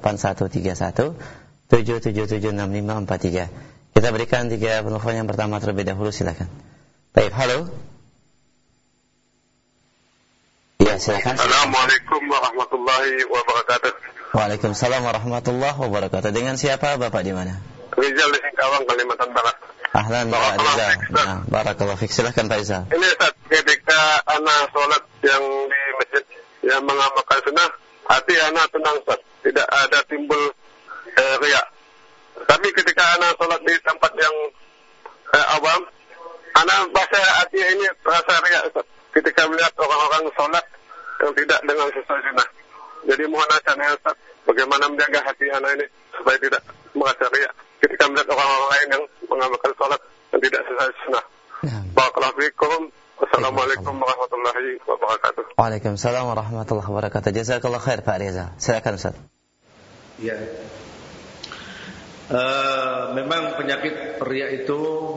0813177765543. Kita berikan 3 penelpon yang pertama terlebih dahulu, silakan. Baik, halo. Ya, silakan. Assalamualaikum warahmatullahi wabarakatuh. Waalaikumsalam warahmatullahi wabarakatuh. Dengan siapa Bapak di mana? Rizal di Singkawang, Kalimantan Barat. Ahlan Pak Rizal. Nah, barakallahu fiik. Silakan Pak Rizal. Ini saat ketika anak sholat yang di masjid yang mengamalkan sunnah, hati anak tenang, Ustaz. Tidak ada timbul riya. Tapi ketika anak sholat di tempat yang awam, anak bahasa hati ini rasa riya, Ustaz. Ketika melihat orang-orang sholat yang tidak dengan sesuai sunnah. Jadi mohon nasihatnya, Ustaz, bagaimana menjaga hati anak ini supaya tidak merasa riya ketika melihat orang-orang lain yang mengamalkan sholat yang tidak sesuai sunnah. Barakallahu fiikum. Wassalamualaikum warahmatullahi wabarakatuh. Waalaikumsalam warahmatullahi wabarakatuh. Jazakallah khair Pak Rizal. Silakan Ustaz. Ya. Memang penyakit riya itu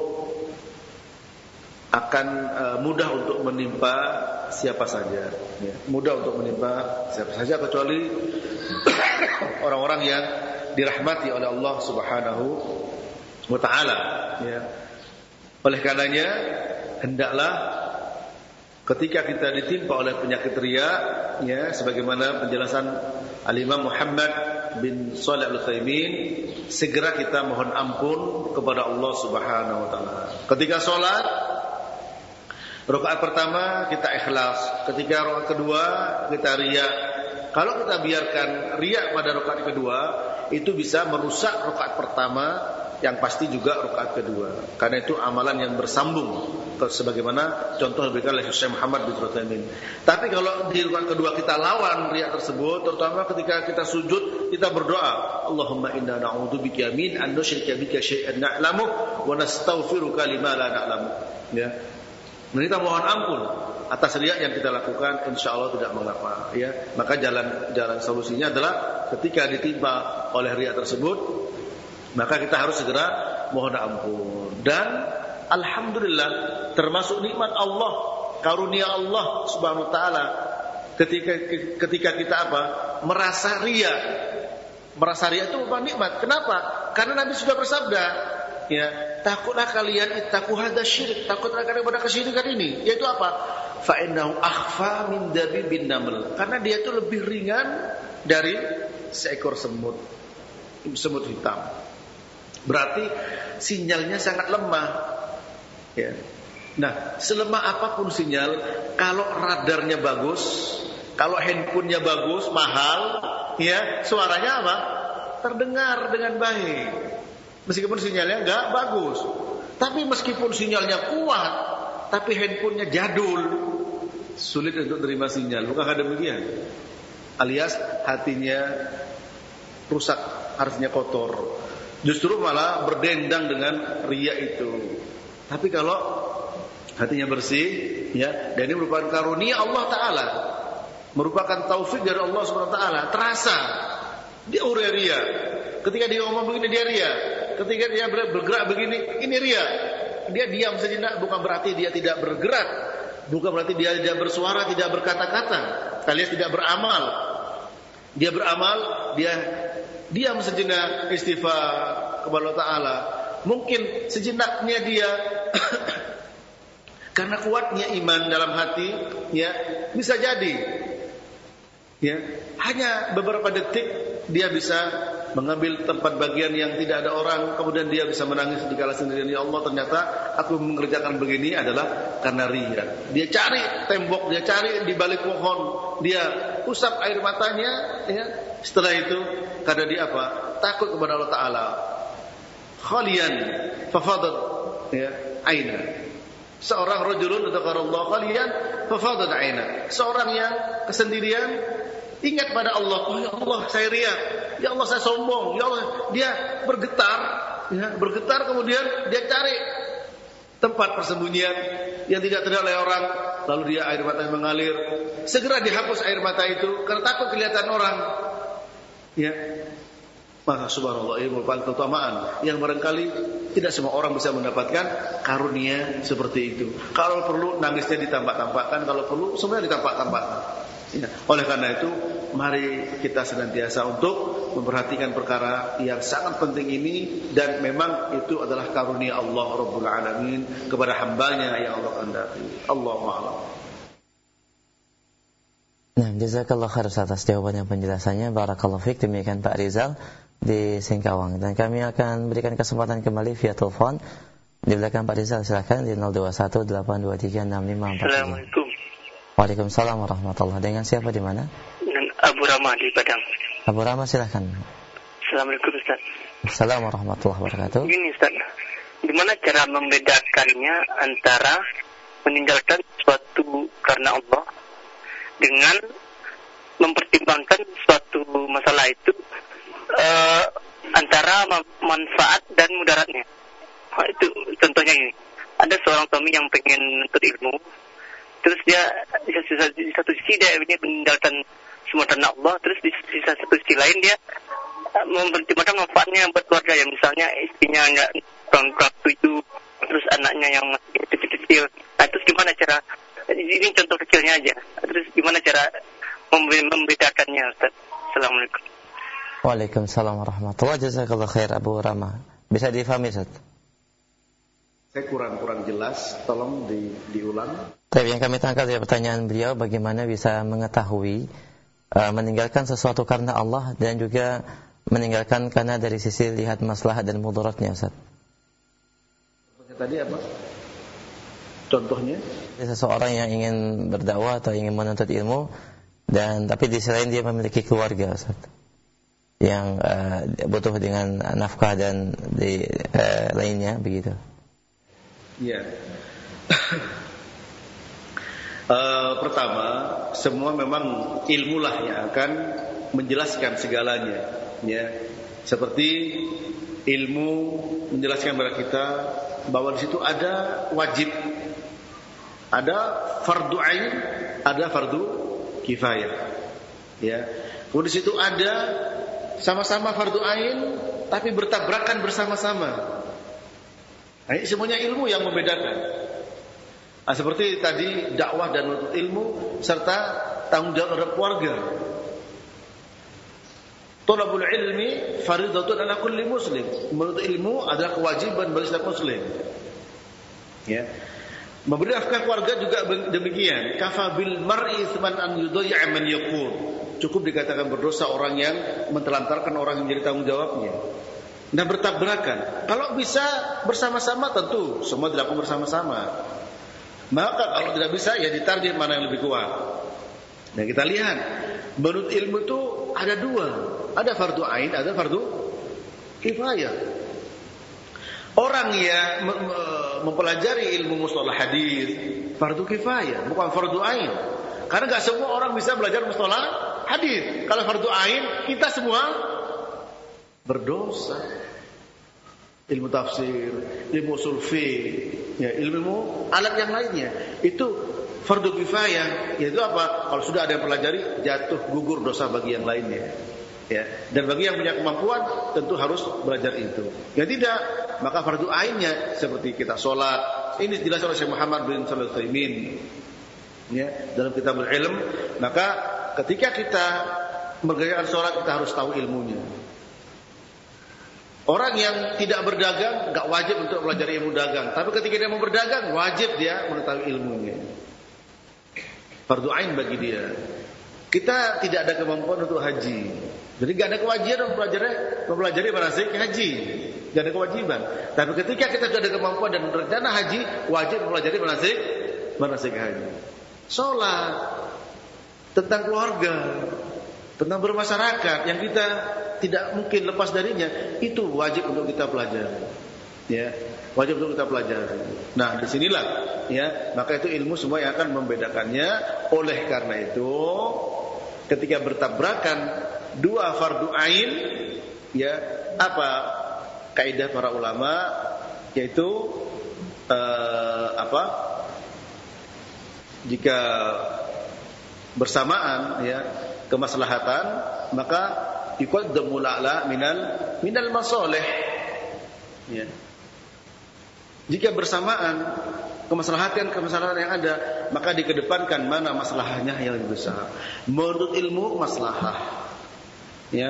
akan mudah untuk menimpa siapa saja, ya. Mudah untuk menimpa siapa saja kecuali orang-orang yang dirahmati oleh Allah Subhanahu wa taala, ya. Oleh karenanya hendaklah ketika kita ditimpa oleh penyakit riya, ya, sebagaimana penjelasan Al-Imam Muhammad bin Shalih Al-Utsaimin, segera kita mohon ampun kepada Allah Subhanahu wa taala. Ketika salat, rakaat pertama kita ikhlas, ketika rakaat kedua kita riya. Kalau kita biarkan riya pada rakaat kedua, itu bisa merusak rakaat pertama, yang pasti juga rakaat kedua. Karena itu amalan yang bersambung, sebagaimana contoh diberikan oleh Syekh Muhammad bin Utsaimin. Tapi kalau di rakaat kedua kita lawan riya tersebut, terutama ketika kita sujud, kita berdoa, Allahumma inna na'udzubika min an nusyrika bika syai'an na'lamu wa nastaghfiruka lima la na'lamu. Ya. Dan kita mohon ampun atas riya yang kita lakukan, insyaallah tidak mengapa, ya. Maka jalan solusinya adalah ketika ditimpa oleh riya tersebut, maka kita harus segera mohon ampun. Dan Alhamdulillah, termasuk nikmat Allah, karunia Allah Subhanahu wa taala ketika kita merasa ria. Merasa ria itu bukan nikmat. Kenapa? Karena Nabi sudah bersabda, ya, takutlah kalian ittaqu hadza syirik, takutlah kalian pada kesyirikan ini, yaitu apa? Fa innahu akhfa min dabibin naml. Karena dia itu lebih ringan dari seekor semut hitam. Berarti sinyalnya sangat lemah. Ya. Nah, selemah apapun sinyal, kalau radarnya bagus, kalau handphonenya bagus, mahal, ya, suaranya terdengar dengan baik. Meskipun sinyalnya enggak bagus. Tapi meskipun sinyalnya kuat, tapi handphonenya jadul, sulit untuk terima sinyal. Bukankah demikian? Alias hatinya rusak, hatinya kotor. Justru malah berdendang dengan ria itu. Tapi kalau hatinya bersih, ya, dan ini merupakan karunia Allah Ta'ala, merupakan taufik dari Allah Subhanahu wa taala, terasa dia ria. Ketika dia ngomong begini dia ria. Ketika dia bergerak begini, ini ria. Dia diam sejenak, bukan berarti dia tidak bergerak, bukan berarti dia tidak bersuara, tidak berkata-kata, alias tidak beramal. Dia beramal, dia diam sejenak istighfar kepada Allah Ta'ala. Mungkin sejenaknya dia karena kuatnya iman dalam hati, ya, bisa jadi, ya, hanya beberapa detik dia bisa mengambil tempat bagian yang tidak ada orang, kemudian dia bisa menangis di kala sendirian. Ya Allah, ternyata aku mengerjakan begini adalah karena ria. Dia cari tembok, dia cari di balik pohon, dia usap air matanya, ya. Setelah itu karena dia takut kepada Allah Ta'ala. Khalian fafadat, ya, aina. Seorang rajulun dzakarallaha khalian fafadat aina. Seorang yang kesendirian ingat pada Allah. Oh ya Allah, saya ria. Ya Allah, saya sombong. Ya Allah, dia bergetar, ya, bergetar, kemudian dia cari tempat persembunyian yang tidak terlihat oleh orang, lalu dia air matanya mengalir. Segera dihapus air mata itu karena takut kelihatan orang. Ya. Maka subhanallah, ini merupakan keutamaan yang barangkali tidak semua orang bisa mendapatkan karunia seperti itu. Kalau perlu nangisnya ditampak-tampakkan, kalau perlu semuanya ditampak-tampakkan. Ya. Oleh karena itu, mari kita senantiasa untuk memperhatikan perkara yang sangat penting ini, dan memang itu adalah karunia Allah Rabbul Alamin kepada hambanya yang Allah kehendaki. Allahu a'lam. Nah, jazakallahu khair atas jawaban dan penjelasannya. Barakallahu fiik. Demikian Pak Rizal di Singkawang, dan kami akan berikan kesempatan kembali via telepon. Di belakang Pak Rizal silakan di 0218236543. Assalamualaikum. Waalaikumsalam warahmatullahi. Dengan siapa di mana? Dengan Abu Rama di Padang. Abu Rama silakan. Assalamualaikum Ustaz. Assalamualaikum warahmatullahi wabarakatuh. Gini Ustaz, gimana cara membedakannya antara meninggalkan sesuatu karena Allah dengan mempertimbangkan suatu masalah itu antara manfaat dan mudaratnya? Itu contohnya ini. Ada seorang suami yang pengen menuntut ilmu, terus dia di satu sisi dia meninggalkan semua karena Allah, terus di satu sisi lain dia mempertimbangkan manfaatnya buat keluarga, yang misalnya istrinya nggak kurang setuju, terus anaknya yang masih kecil-kecil. Nah, terus gimana cara, ini contoh kecilnya aja, terus gimana cara membedakannya Ustaz? Assalamualaikum. Waalaikumsalam warahmatullahi wabarakatuh. Jazakallahu khair Abu Rama. Bisa difahami Ustaz? Saya kurang jelas, tolong diulang. Tapi yang kami tangkap dari pertanyaan beliau, bagaimana bisa mengetahui meninggalkan sesuatu karena Allah dan juga meninggalkan karena dari sisi lihat maslahat dan mudaratnya, Ustaz. Tadi apa? Contohnya? Seseorang yang ingin berdakwah atau ingin menuntut ilmu, dan tapi di sisi lain dia memiliki keluarga, Ustaz, yang butuh dengan nafkah dan lainnya begitu. Ya. Pertama, semua memang ilmulah yang akan menjelaskan segalanya, ya. Seperti ilmu menjelaskan kepada kita bahwa di situ ada wajib, ada fardu ain, ada fardu kifayah, ya. Kemudian di situ ada sama-sama fardu ain tapi bertabrakan bersama-sama. Nah, ini semuanya ilmu yang membedakan. Nah, seperti tadi dakwah dan menuntut ilmu serta tanggung jawab terhadap keluarga. Thalabul ilmi fardhatun ala kulli muslim. Menuntut ilmu adalah kewajiban bagi setiap muslim. Ya. Memberi nafkah keluarga juga demikian. Kafa bil mar'i thman an yudayya man yaqul. Cukup dikatakan berdosa orang yang mentelantarkan orang yang jadi tanggung jawabnya. Nah, bertabrakan. Kalau bisa bersama-sama tentu semua dilakukan bersama-sama. Maka kalau tidak bisa ya ditarget mana yang lebih kuat. Nah, kita lihat menuntut ilmu itu ada dua. Ada fardu ain, ada fardu kifayah. Orang yang mempelajari ilmu mustalah hadis fardu kifayah, bukan fardu ain. Karena enggak semua orang bisa belajar mustalah hadis. Kalau fardu ain, kita semua berdosa. Ilmu tafsir, ilmu ushul fiqh, ya, ilmu alat yang lainnya itu fardu kifayah. Yaitu apa? Kalau sudah ada yang pelajari, jatuh gugur dosa bagi yang lainnya. Ya, dan bagi yang punya kemampuan tentu harus belajar itu. Ya tidak, maka fardu ainnya seperti kita sholat. Ini dijelaskan oleh Syekh Muhammad bin Shalih Al-Utsaimin, ya, dalam Kitabul Ilm. Maka ketika kita mengerjakan sholat, kita harus tahu ilmunya. Orang yang tidak berdagang enggak wajib untuk belajar ilmu dagang, tapi ketika dia mau berdagang wajib dia mengetahui ilmunya. Fardu ain bagi dia. Kita tidak ada kemampuan untuk haji, jadi enggak ada kewajiban mempelajari manasik haji, enggak ada kewajiban. Tapi ketika kita sudah ada kemampuan dan berencana haji, wajib mempelajari manasik haji. Salat, tentang keluarga, tentang bermasyarakat yang kita tidak mungkin lepas darinya, itu wajib untuk kita pelajari. Ya, wajib untuk kita pelajari. Nah, disinilah, ya, maka itu ilmu semua yang akan membedakannya. Oleh karena itu, ketika bertabrakan dua fardu ain, ya, apa kaidah para ulama, yaitu jika bersamaan, ya, kemaslahatan, maka yuqaddamul a'la minal masalih. Ya. Jika bersamaan kemaslahatan yang ada, maka dikedepankan mana masalahnya yang lebih besar. Menurut ilmu maslahah, ya,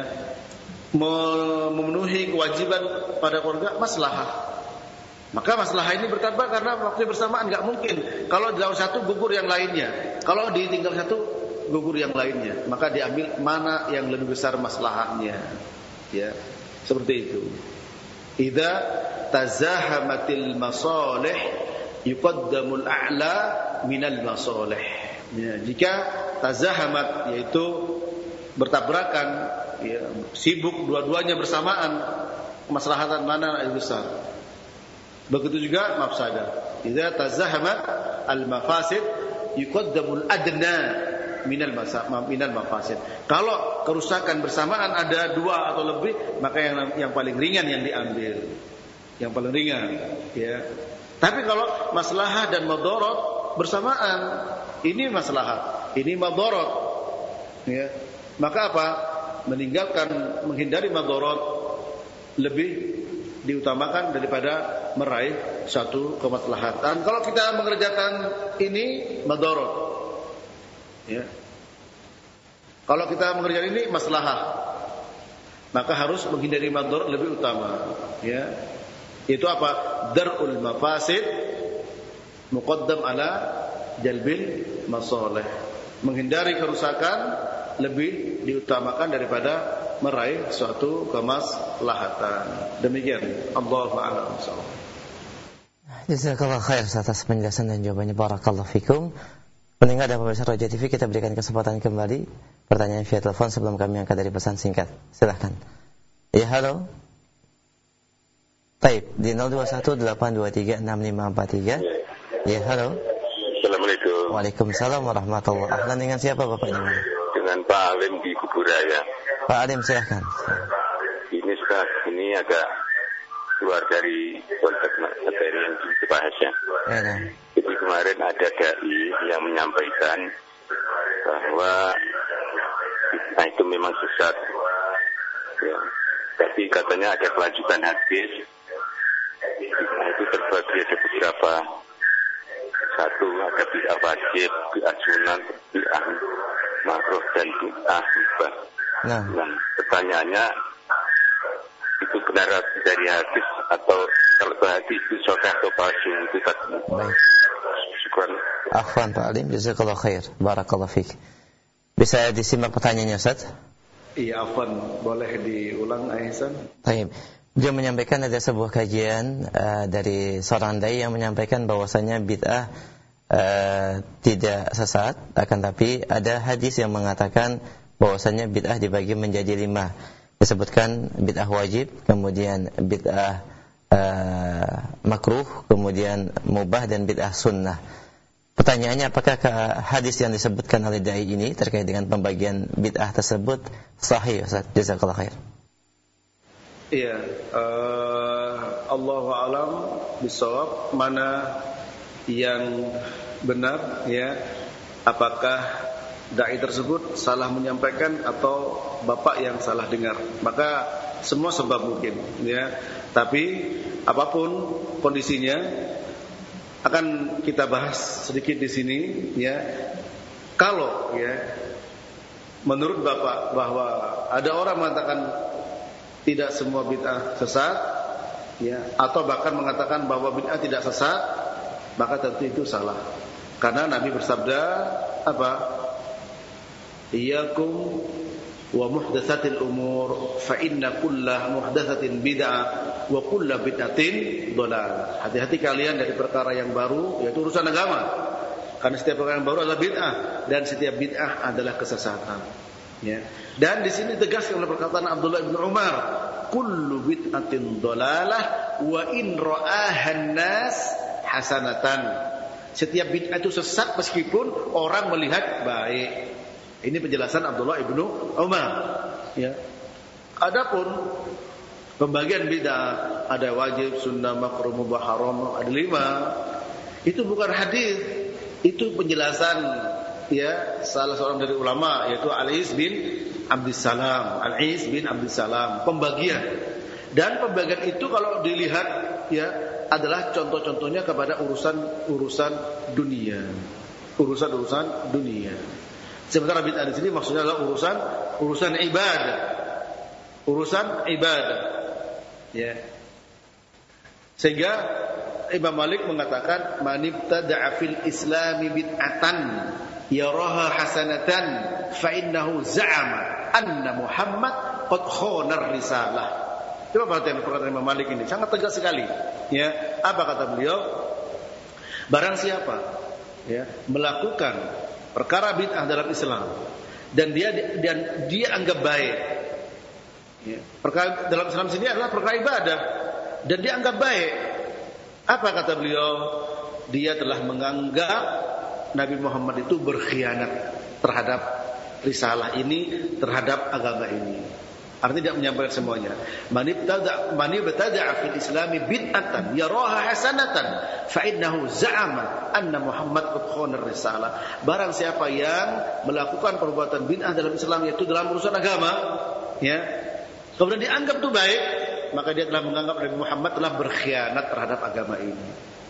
memenuhi kewajiban pada keluarga maslahah. Maka masalah ini bertambah karena waktu bersamaan enggak mungkin. Kalau dilawan satu gugur yang lainnya. Kalau ditinggal satu gugur yang lainnya, maka diambil mana yang lebih besar maslahahnya. Ya, seperti itu. Idza tazahamatil masalih yuqaddamul a'la minal masalih. Ya, jika tazahamat yaitu bertabrakan, ya, sibuk dua-duanya bersamaan, kemaslahatan mana yang lebih besar. Begitu juga mafsadah. Idza tazahamat al mafasid yuqaddamul adna minal mafasid. Kalau kerusakan bersamaan ada dua atau lebih, maka yang paling ringan yang diambil, yang paling ringan, ya. Tapi kalau maslahah dan madarat bersamaan, ini maslahah, ini madarat, ya, maka apa? Menghindari madarat lebih diutamakan daripada meraih satu kemaslahatan. Kalau kita mengerjakan ini madarat, ya. Kalau kita mengerjakan ini maslahah, maka harus menghindari madarat lebih utama, ya. Itu apa? Dar'ul mafasid muqaddam ala jalbil masalih. Menghindari kerusakan lebih diutamakan daripada meraih suatu kemaslahatan. Demikian. Allahu a'lam. Jazakallahu khair atas penjelasan dan jawabannya. Barakallahu fikum. Pendengar dan pemirsa Roja TV, kita berikan kesempatan kembali pertanyaan via telepon sebelum kami angkat dari pesan singkat. Silahkan. Ya, halo. Baik, di 0218236543. Ya, halo. Assalamualaikum. Waalaikumsalam warahmatullahi wabarakatuh. Ahlan, dengan siapa Bapak ini? Dengan Pak Alim di Kuburaya. Pak Alim, silahkan. Ini Ustaz, ini agak keluar dari konteks materi yang dibahas ya. Ya. Jadi kemarin ada dai yang menyampaikan bahwa itu memang sesat, ya. Tapi katanya ada kelanjutan hadis, itu terbagi ada beberapa. Satu, ada bid'ah wajib, bid'ah sunan, bid'ah makruh, dan bid'ah hibah. Nah, pertanyaannya, itu benar dari hadis atau kalau itu hadis itu sahih atau palsu, itu tadi. baik. Syukur. Afwan Pak Alim, jazakallahu khair. Barakallahu fiik. Bisa disimak pertanyaannya, Ustaz? Iya, afwan, boleh diulang Aisan? Baik. Dia menyampaikan ada sebuah kajian dari seorang dai yang menyampaikan bahwasanya bid'ah tidak sesat, akan tapi ada hadis yang mengatakan bahwasanya bid'ah dibagi menjadi 5. Disebutkan bid'ah wajib, kemudian bid'ah makruh, kemudian mubah, dan bid'ah sunnah. Pertanyaannya, apakah hadis yang disebutkan oleh dai ini terkait dengan pembagian bid'ah tersebut sahih, Ustaz? Jazakallahu khair. Iya, Allahu a'lam bishawab, mana yang benar, ya, apakah dai tersebut salah menyampaikan atau bapak yang salah dengar. Maka semua sebab mungkin, ya. Tapi apapun kondisinya akan kita bahas sedikit di sini, ya. Kalau, ya, menurut bapak bahwa ada orang mengatakan tidak semua bid'ah sesat, ya, atau bahkan mengatakan bahwa bid'ah tidak sesat, maka tentu itu salah. Karena Nabi bersabda apa? Iyyakum wa muhdatsatil umur fa inna kulla muhdatsatin bid'ah wa kulla bid'atin dhalalah. Hati-hati kalian dari perkara yang baru, yaitu urusan agama. Karena setiap perkara yang baru adalah bid'ah, dan setiap bid'ah adalah kesesatan. Ya. Dan di sini tegas oleh perkataan Abdullah bin Umar, kullu bid'atin dhalalah wa in ra'ahan nas hasanatan. Setiap bid'ah itu sesat meskipun orang melihat baik. Ini penjelasan Abdullah bin Umar. Ya. Adapun pembagian bid'ah, ada wajib, sunnah, makruh, mubah, haram, ada 5. Itu bukan hadis, itu penjelasan, ya, salah seorang dari ulama, yaitu Al-Is bin Abdissalam. Al-Is bin Abdissalam, pembagian. Dan pembagian itu kalau dilihat, ya, adalah contoh-contohnya kepada urusan dunia. Urusan dunia. Sementara bid'ah di sini maksudnya adalah urusan ibadah. Urusan ibadah. Ya. Sehingga Imam Malik mengatakan, man ibtada'a fil islami bid'atan yaraha hasanatan fa innahu za'ama anna Muhammad qad khana ar-risalah. Coba perhatikan Imam Malik ini, sangat tegas sekali. Ya, apa kata beliau? Barang siapa, ya, melakukan perkara bid'ah dalam Islam dan dia anggap baik. Ya, perkara dalam Islam sini adalah perkara ibadah dan dia anggap baik. Apa kata beliau? Dia telah menganggap Nabi Muhammad itu berkhianat terhadap risalah ini, terhadap agama ini. Artinya tidak menyampaikan semuanya. Man ibtada'a fil islami bid'atan yaraha hasanatan fa innahu za'ama anna Muhammad qad khana ar-risalah. Barang siapa yang melakukan perbuatan bid'ah dalam Islam, yaitu dalam urusan agama, ya, kemudian dianggap itu baik, maka dia telah menganggap Nabi Muhammad telah berkhianat terhadap agama ini.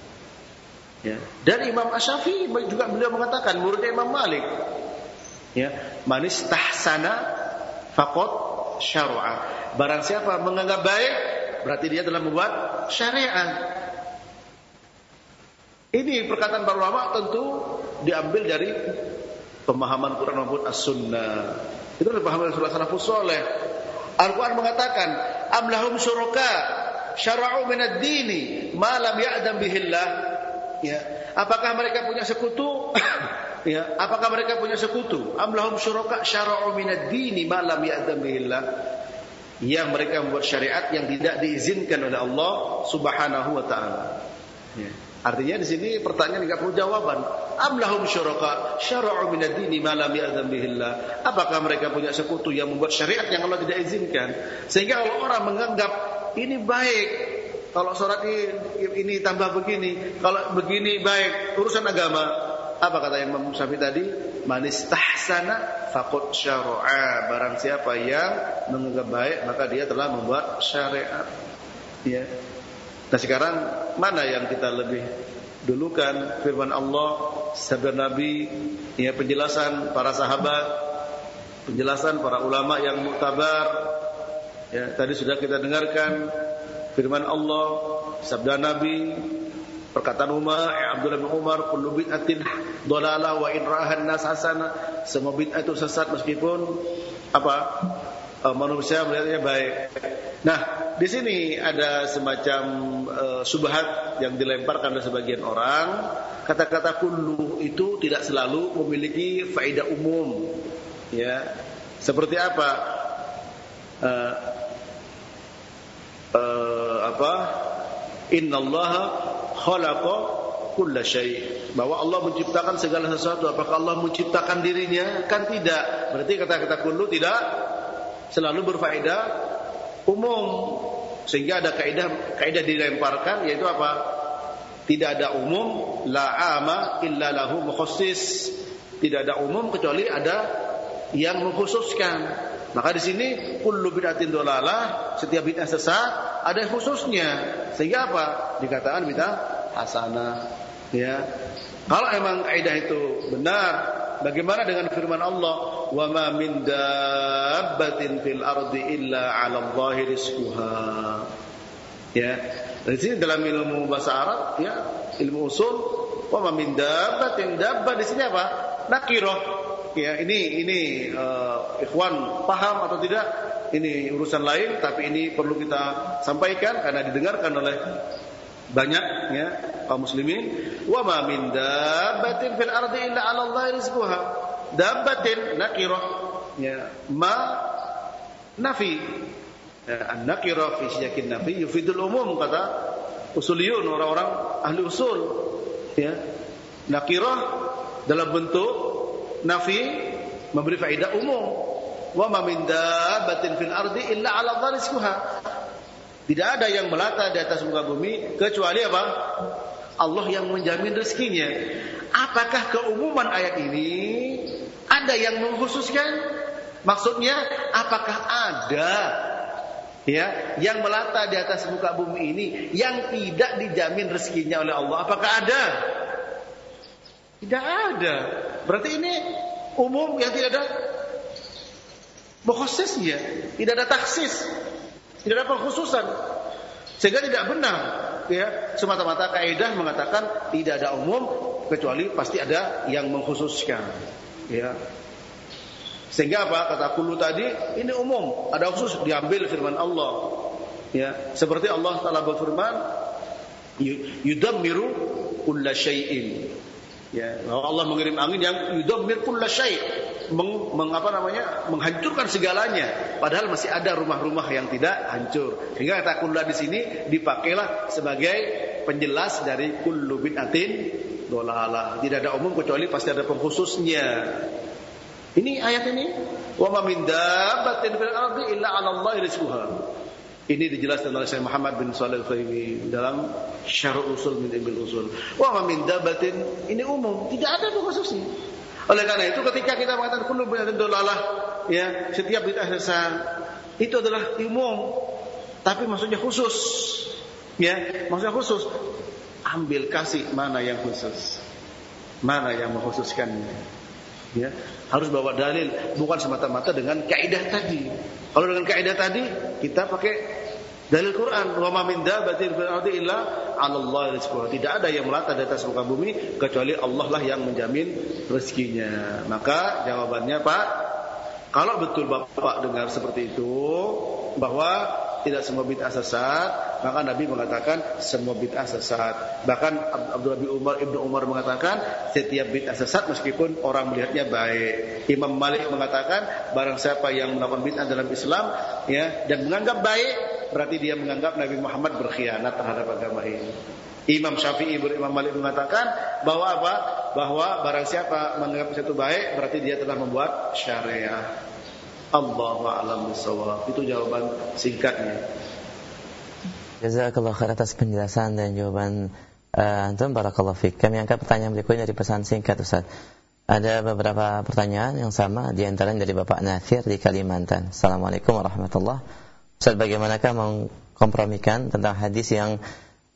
Ya. Dan Imam Asy-Syafi'i juga beliau mengatakan, muridnya Imam Malik, ya, man istahsana faqad syar'a. Barang siapa menganggap baik, berarti dia telah membuat syariat. Ini perkataan para ulama tentu diambil dari pemahaman Quran maupun As-Sunnah. Itu adalah pemahaman salafus saleh. Al-Quran mengatakan, am lahum syuraka syara'u minad dini ma lam ya'dam bihillah. Ya, apakah mereka punya sekutu? Ya, apakah mereka punya sekutu? Am lahum syuraka syara'u minad dini ma lam ya'dam bihillah. Yang mereka membuat syariat yang tidak diizinkan oleh Allah Subhanahu wa taala. Ya. Artinya di sini pertanyaan enggak perlu jawaban. Am lahum syuraka syara'u minad dini ma lam ya'dam bihillah. Apakah mereka punya sekutu yang membuat syariat yang Allah tidak izinkan? Sehingga kalau orang menganggap ini baik, kalau sholat ini tambah begini, kalau begini baik, urusan agama. Apa kata Imam Syafi'i tadi? Man istahsana faqad syara'a. Barang siapa yang menganggap baik, maka dia telah membuat syariat. Ya. Nah sekarang mana yang kita lebih dulukan, firman Allah, sabda Nabi, ya penjelasan para sahabat, penjelasan para ulama yang muktabar. Ya, tadi sudah kita dengarkan firman Allah, sabda Nabi, perkataan Abdullah bin Umar, kullu bid'atin dhalalah wa in ra'ahan nas hasana. Semua bid'ah itu sesat meskipun manusia melihatnya baik. Nah, di sini ada semacam subhat yang dilemparkan oleh sebagian orang. Kata-kata kullu itu tidak selalu memiliki faedah umum. Ya, seperti apa? Innallaha khalaqa kulla syai', bahwa Allah menciptakan segala sesuatu. Apakah Allah menciptakan dirinya? Kan tidak. Berarti kata-kata kullu tidak selalu berfaedah umum. Sehingga ada kaidah dilemparkan, yaitu apa? Tidak ada umum, la ama illa lahu mukhassis. Tidak ada umum kecuali ada yang mengkhususkan. Maka di sini kullu bid'atin dhalalah, setiap bid'ah sesat ada khususnya. Sehingga apa? Dikatakan bid'ah hasanah. Ya. Kalau emang kaidah itu benar, bagaimana dengan firman Allah, wa ma min dabbatin fil ardi illa 'ala Allahi rizquha. Ya. Di sini dalam ilmu bahasa Arab, ya, ilmu usul, wa ma min dabbatin, dabbah di sini apa? Nakirah. Ya, ini ikhwan paham atau tidak? Ini urusan lain, tapi ini perlu kita sampaikan karena didengarkan oleh banyak, ya, kaum muslimin. Wa ma min dabbatin fil ardi illa 'ala Allahi rizquha. Dabbatin nakirah, ya, ma nafi. Ya, an-nakirah fi siyaqin nafi yufidul umum, kata usuliyun, orang-orang ahli usul. Ya. Nakirah dalam bentuk nafi memberi faedah umum. Wa ma min dabbatin fil ardi illa 'ala Allahi rizquha. Tidak ada yang melata di atas muka bumi kecuali apa? Allah yang menjamin rezekinya. Apakah keumuman ayat ini ada yang mengkhususkan? Maksudnya apakah ada, ya, yang melata di atas muka bumi ini yang tidak dijamin rezekinya oleh Allah? Apakah ada? Tidak ada. Berarti ini umum yang tidak ada mukhassisnya, tidak ada taksis, tidak ada pengkhususan. Sehingga tidak benar, ya, semata-mata kaidah mengatakan tidak ada umum kecuali pasti ada yang mengkhususkan, ya. Sehingga apa? Kata kullu tadi ini umum, ada khusus, diambil firman Allah, ya. Seperti Allah Taala berfirman, yudammiru kulla syai'in. Ya, Allah mengirim angin yang yudammir kulla syai', menghancurkan segalanya, padahal masih ada rumah-rumah yang tidak hancur. Sehingga kata kullu di sini dipakailah sebagai penjelas dari kullu bid'atin dhalalah. Tidak ada umum kecuali pasti ada pengkhususnya. Ini ayat ini, wa ma min dabbatin fil ardi illa 'ala Allahi rizquha. Ini dijelaskan oleh Syekh Muhammad bin Shalih Al-Utsaimin dalam Syarh Usul min Ilmil Usul. Wa ma min dabbatin, ini umum, tidak ada khususnya. Oleh karena itu ketika kita mengatakan kullu bid'atin dhalalah, ya, setiap bid'ah sesat, itu adalah umum, tapi maksudnya khusus. Ya, maksudnya khusus. Ambil kasih mana yang khusus, mana yang mengkhususkannya. Ya, harus bawa dalil, bukan semata-mata dengan kaidah tadi. Kalau dengan kaidah tadi kita pakai dalil Quran, wa ma min dabbatin fil ardi illa 'ala Allahi rizquha. Tidak ada yang melata di atas muka bumi kecuali Allah lah yang menjamin rezekinya. Maka jawabannya, Pak, kalau betul Bapak dengar seperti itu, bahwa tidak semua bid'ah sesat, maka Nabi mengatakan semua bid'ah sesat. Bahkan Abdullah Ibnu Umar mengatakan setiap bid'ah sesat meskipun orang melihatnya baik. Imam Malik mengatakan barang siapa yang melakukan bid'ah dalam Islam, ya, dan menganggap baik, berarti dia menganggap Nabi Muhammad berkhianat terhadap agama ini. Imam Syafi'i Imam Malik mengatakan bahwa apa? Bahwa barang siapa menganggap itu baik, berarti dia telah membuat syariah. Allahu a'lam bishawab. Itu jawaban singkatnya. Jazakallahu khair atas penjelasan dan jawaban antum, barakallahu fiik. Kami angkat pertanyaan berikutnya dari pesan singkat, Ustaz. Ada beberapa pertanyaan yang sama, di antaranya dari Bapak Nathir di Kalimantan. Assalamualaikum warahmatullahi wabarakatuh. Ustaz, bagaimanakah mengkompromikan tentang hadis yang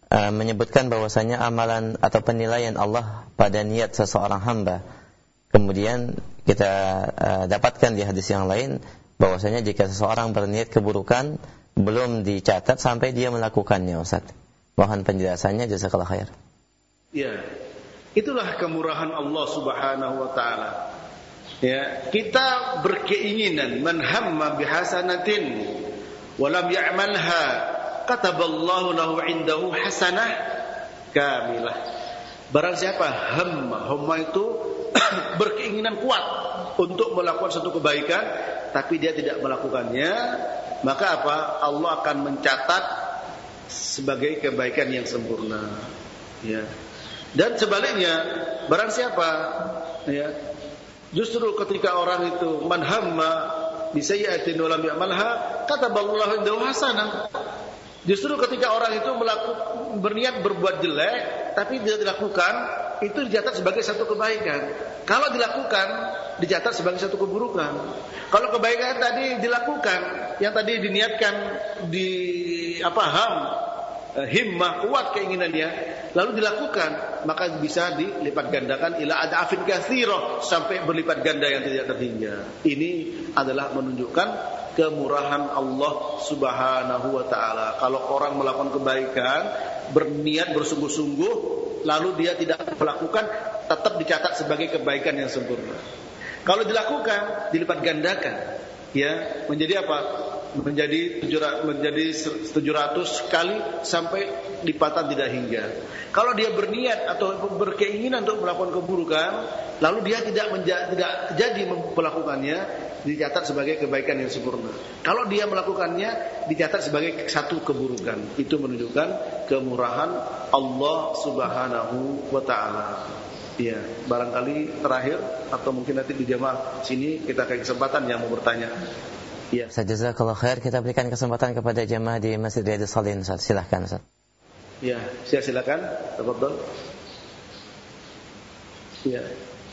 menyebutkan bahwasanya amalan atau penilaian Allah pada niat seseorang hamba. Kemudian kita dapatkan di hadis yang lain bahwasanya jika seseorang berniat keburukan belum dicatat sampai dia melakukannya, Ustaz. Mohon penjelasannya, jazakallahu khair. Ya, itulah kemurahan Allah Subhanahu wa taala. Ya, kita berkeinginan man hamma bihasanatin wa lam ya'malha kataballahu lahu indahu hasanah kamilah. Barang siapa hamma itu berkeinginan kuat untuk melakukan satu kebaikan tapi dia tidak melakukannya, maka apa? Allah akan mencatat sebagai kebaikan yang sempurna. Ya. Dan sebaliknya, barang siapa ya, justru ketika orang itu man hamma bi sayyi'atin wa lam ya'malha kataballahu indahu hasanah. Justru ketika orang itu berniat berbuat jelek tapi tidak dilakukan, itu dicatat sebagai satu kebaikan. Kalau dilakukan, dicatat sebagai satu keburukan. Kalau kebaikan tadi dilakukan, yang tadi diniatkan di himmah, kuat keinginan dia, lalu dilakukan, maka bisa dilipat gandakan ila adafin katsira, sampai berlipat ganda yang tidak terhingga. Ini adalah menunjukkan kemurahan Allah Subhanahu wa taala. Kalau orang melakukan kebaikan, berniat bersungguh-sungguh, lalu dia tidak melakukan, tetap dicatat sebagai kebaikan yang sempurna. Kalau dilakukan, dilipat gandakan, ya, menjadi apa? Menjadi 700 kali sampai lipatan tidak hingga. Kalau dia berniat atau berkeinginan untuk melakukan keburukan, lalu dia tidak jadi melakukannya, dicatat sebagai kebaikan yang sempurna. Kalau dia melakukannya, dicatat sebagai satu keburukan. Itu menunjukkan kemurahan Allah Subhanahu wa taala. Ya, barangkali terakhir atau mungkin nanti di jamaah sini kita kasih kesempatan yang mau bertanya. Ya. Jazakallahu khair, kita berikan kesempatan kepada jamaah di Masjid Riyadhus Shalihin, Ustaz. Silakan, Ustaz. Ya, saya silakan. Tafadhol. Ya.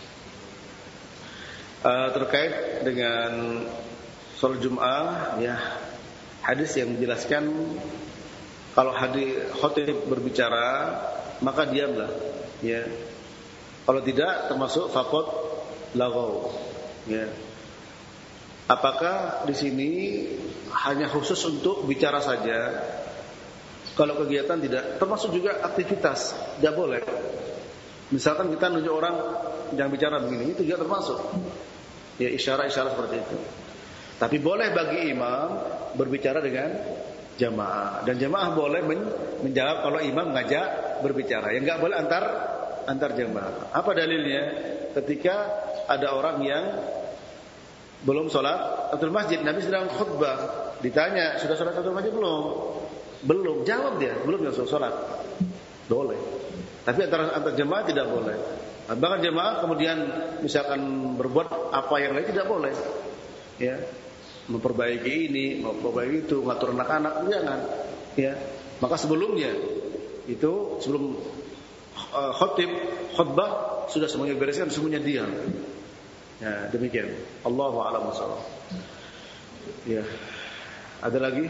Terkait dengan salat Jumat, ya, hadis yang menjelaskan kalau khatib berbicara maka diamlah, ya. Kalau tidak termasuk faqad laghaw, ya. Apakah di sini hanya khusus untuk bicara saja? Kalau kegiatan tidak, termasuk juga aktivitas, tidak boleh. Misalkan kita nunjuk orang jangan bicara begini, itu juga termasuk. Ya, isyarat-isyarat seperti itu. Tapi boleh bagi imam berbicara dengan jamaah, dan jamaah boleh menjawab kalau imam ngajak berbicara. Yang enggak boleh antar jamaah. Apa dalilnya? Ketika ada orang yang belum sholat tahiyatul masjid, Nabi sedang khutbah, ditanya sudah sholat tahiyatul masjid belum, jawab dia belum, yang sholat boleh. Tapi antar jemaah tidak boleh. Bahkan jemaah kemudian misalkan berbuat apa yang lain tidak boleh, ya, memperbaiki ini, memperbaiki itu, ngatur anak-anak, jangan, ya. Maka sebelumnya itu sebelum khutbah sudah semuanya bereskan, semuanya diam. Ya, demikian. Allahu a'lam bishawab. Ya. Ada lagi?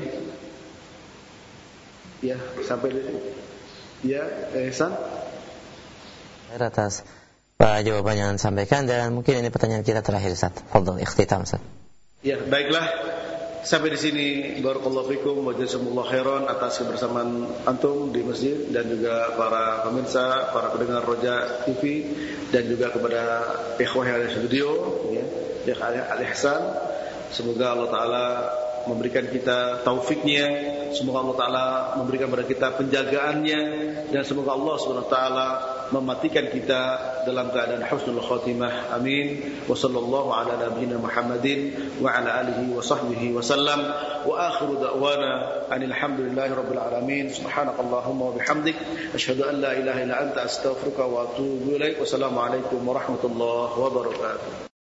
Ya, sampai ya, Ihsan. Atas jawaban yang disampaikan, dan mungkin ini pertanyaan kita terakhir, Ustaz. Fadhil ikhtitam, Ustaz. Ya, baiklah. Sampai di sini barakallahu fikum wa jazakumullahu khairan atas kebersamaan antum di masjid, dan juga para pemirsa, para pendengar Roja TV, dan juga kepada ikhwah yang ada di studio, ya, Syekh Al-Ihsan. Semoga Allah taala memberikan kita taufiknya, semoga Allah taala memberikan kepada kita penjagaannya, dan semoga Allah Subhanahu wa taala mematikan kita dalam keadaan husnul khatimah. Amin. Wa sallallahu ala nabiyyina Muhammadin wa ala alihi wa sahbihi wa sallam. Wa akhiru da'wana anil hamdulillahi rabbil alamin. Subhanakallahumma wa bihamdik asyhadu an la ilaha illa anta astaghfiruka wa atubu ilaik. Wassalamu alaikum warahmatullahi wabarakatuh.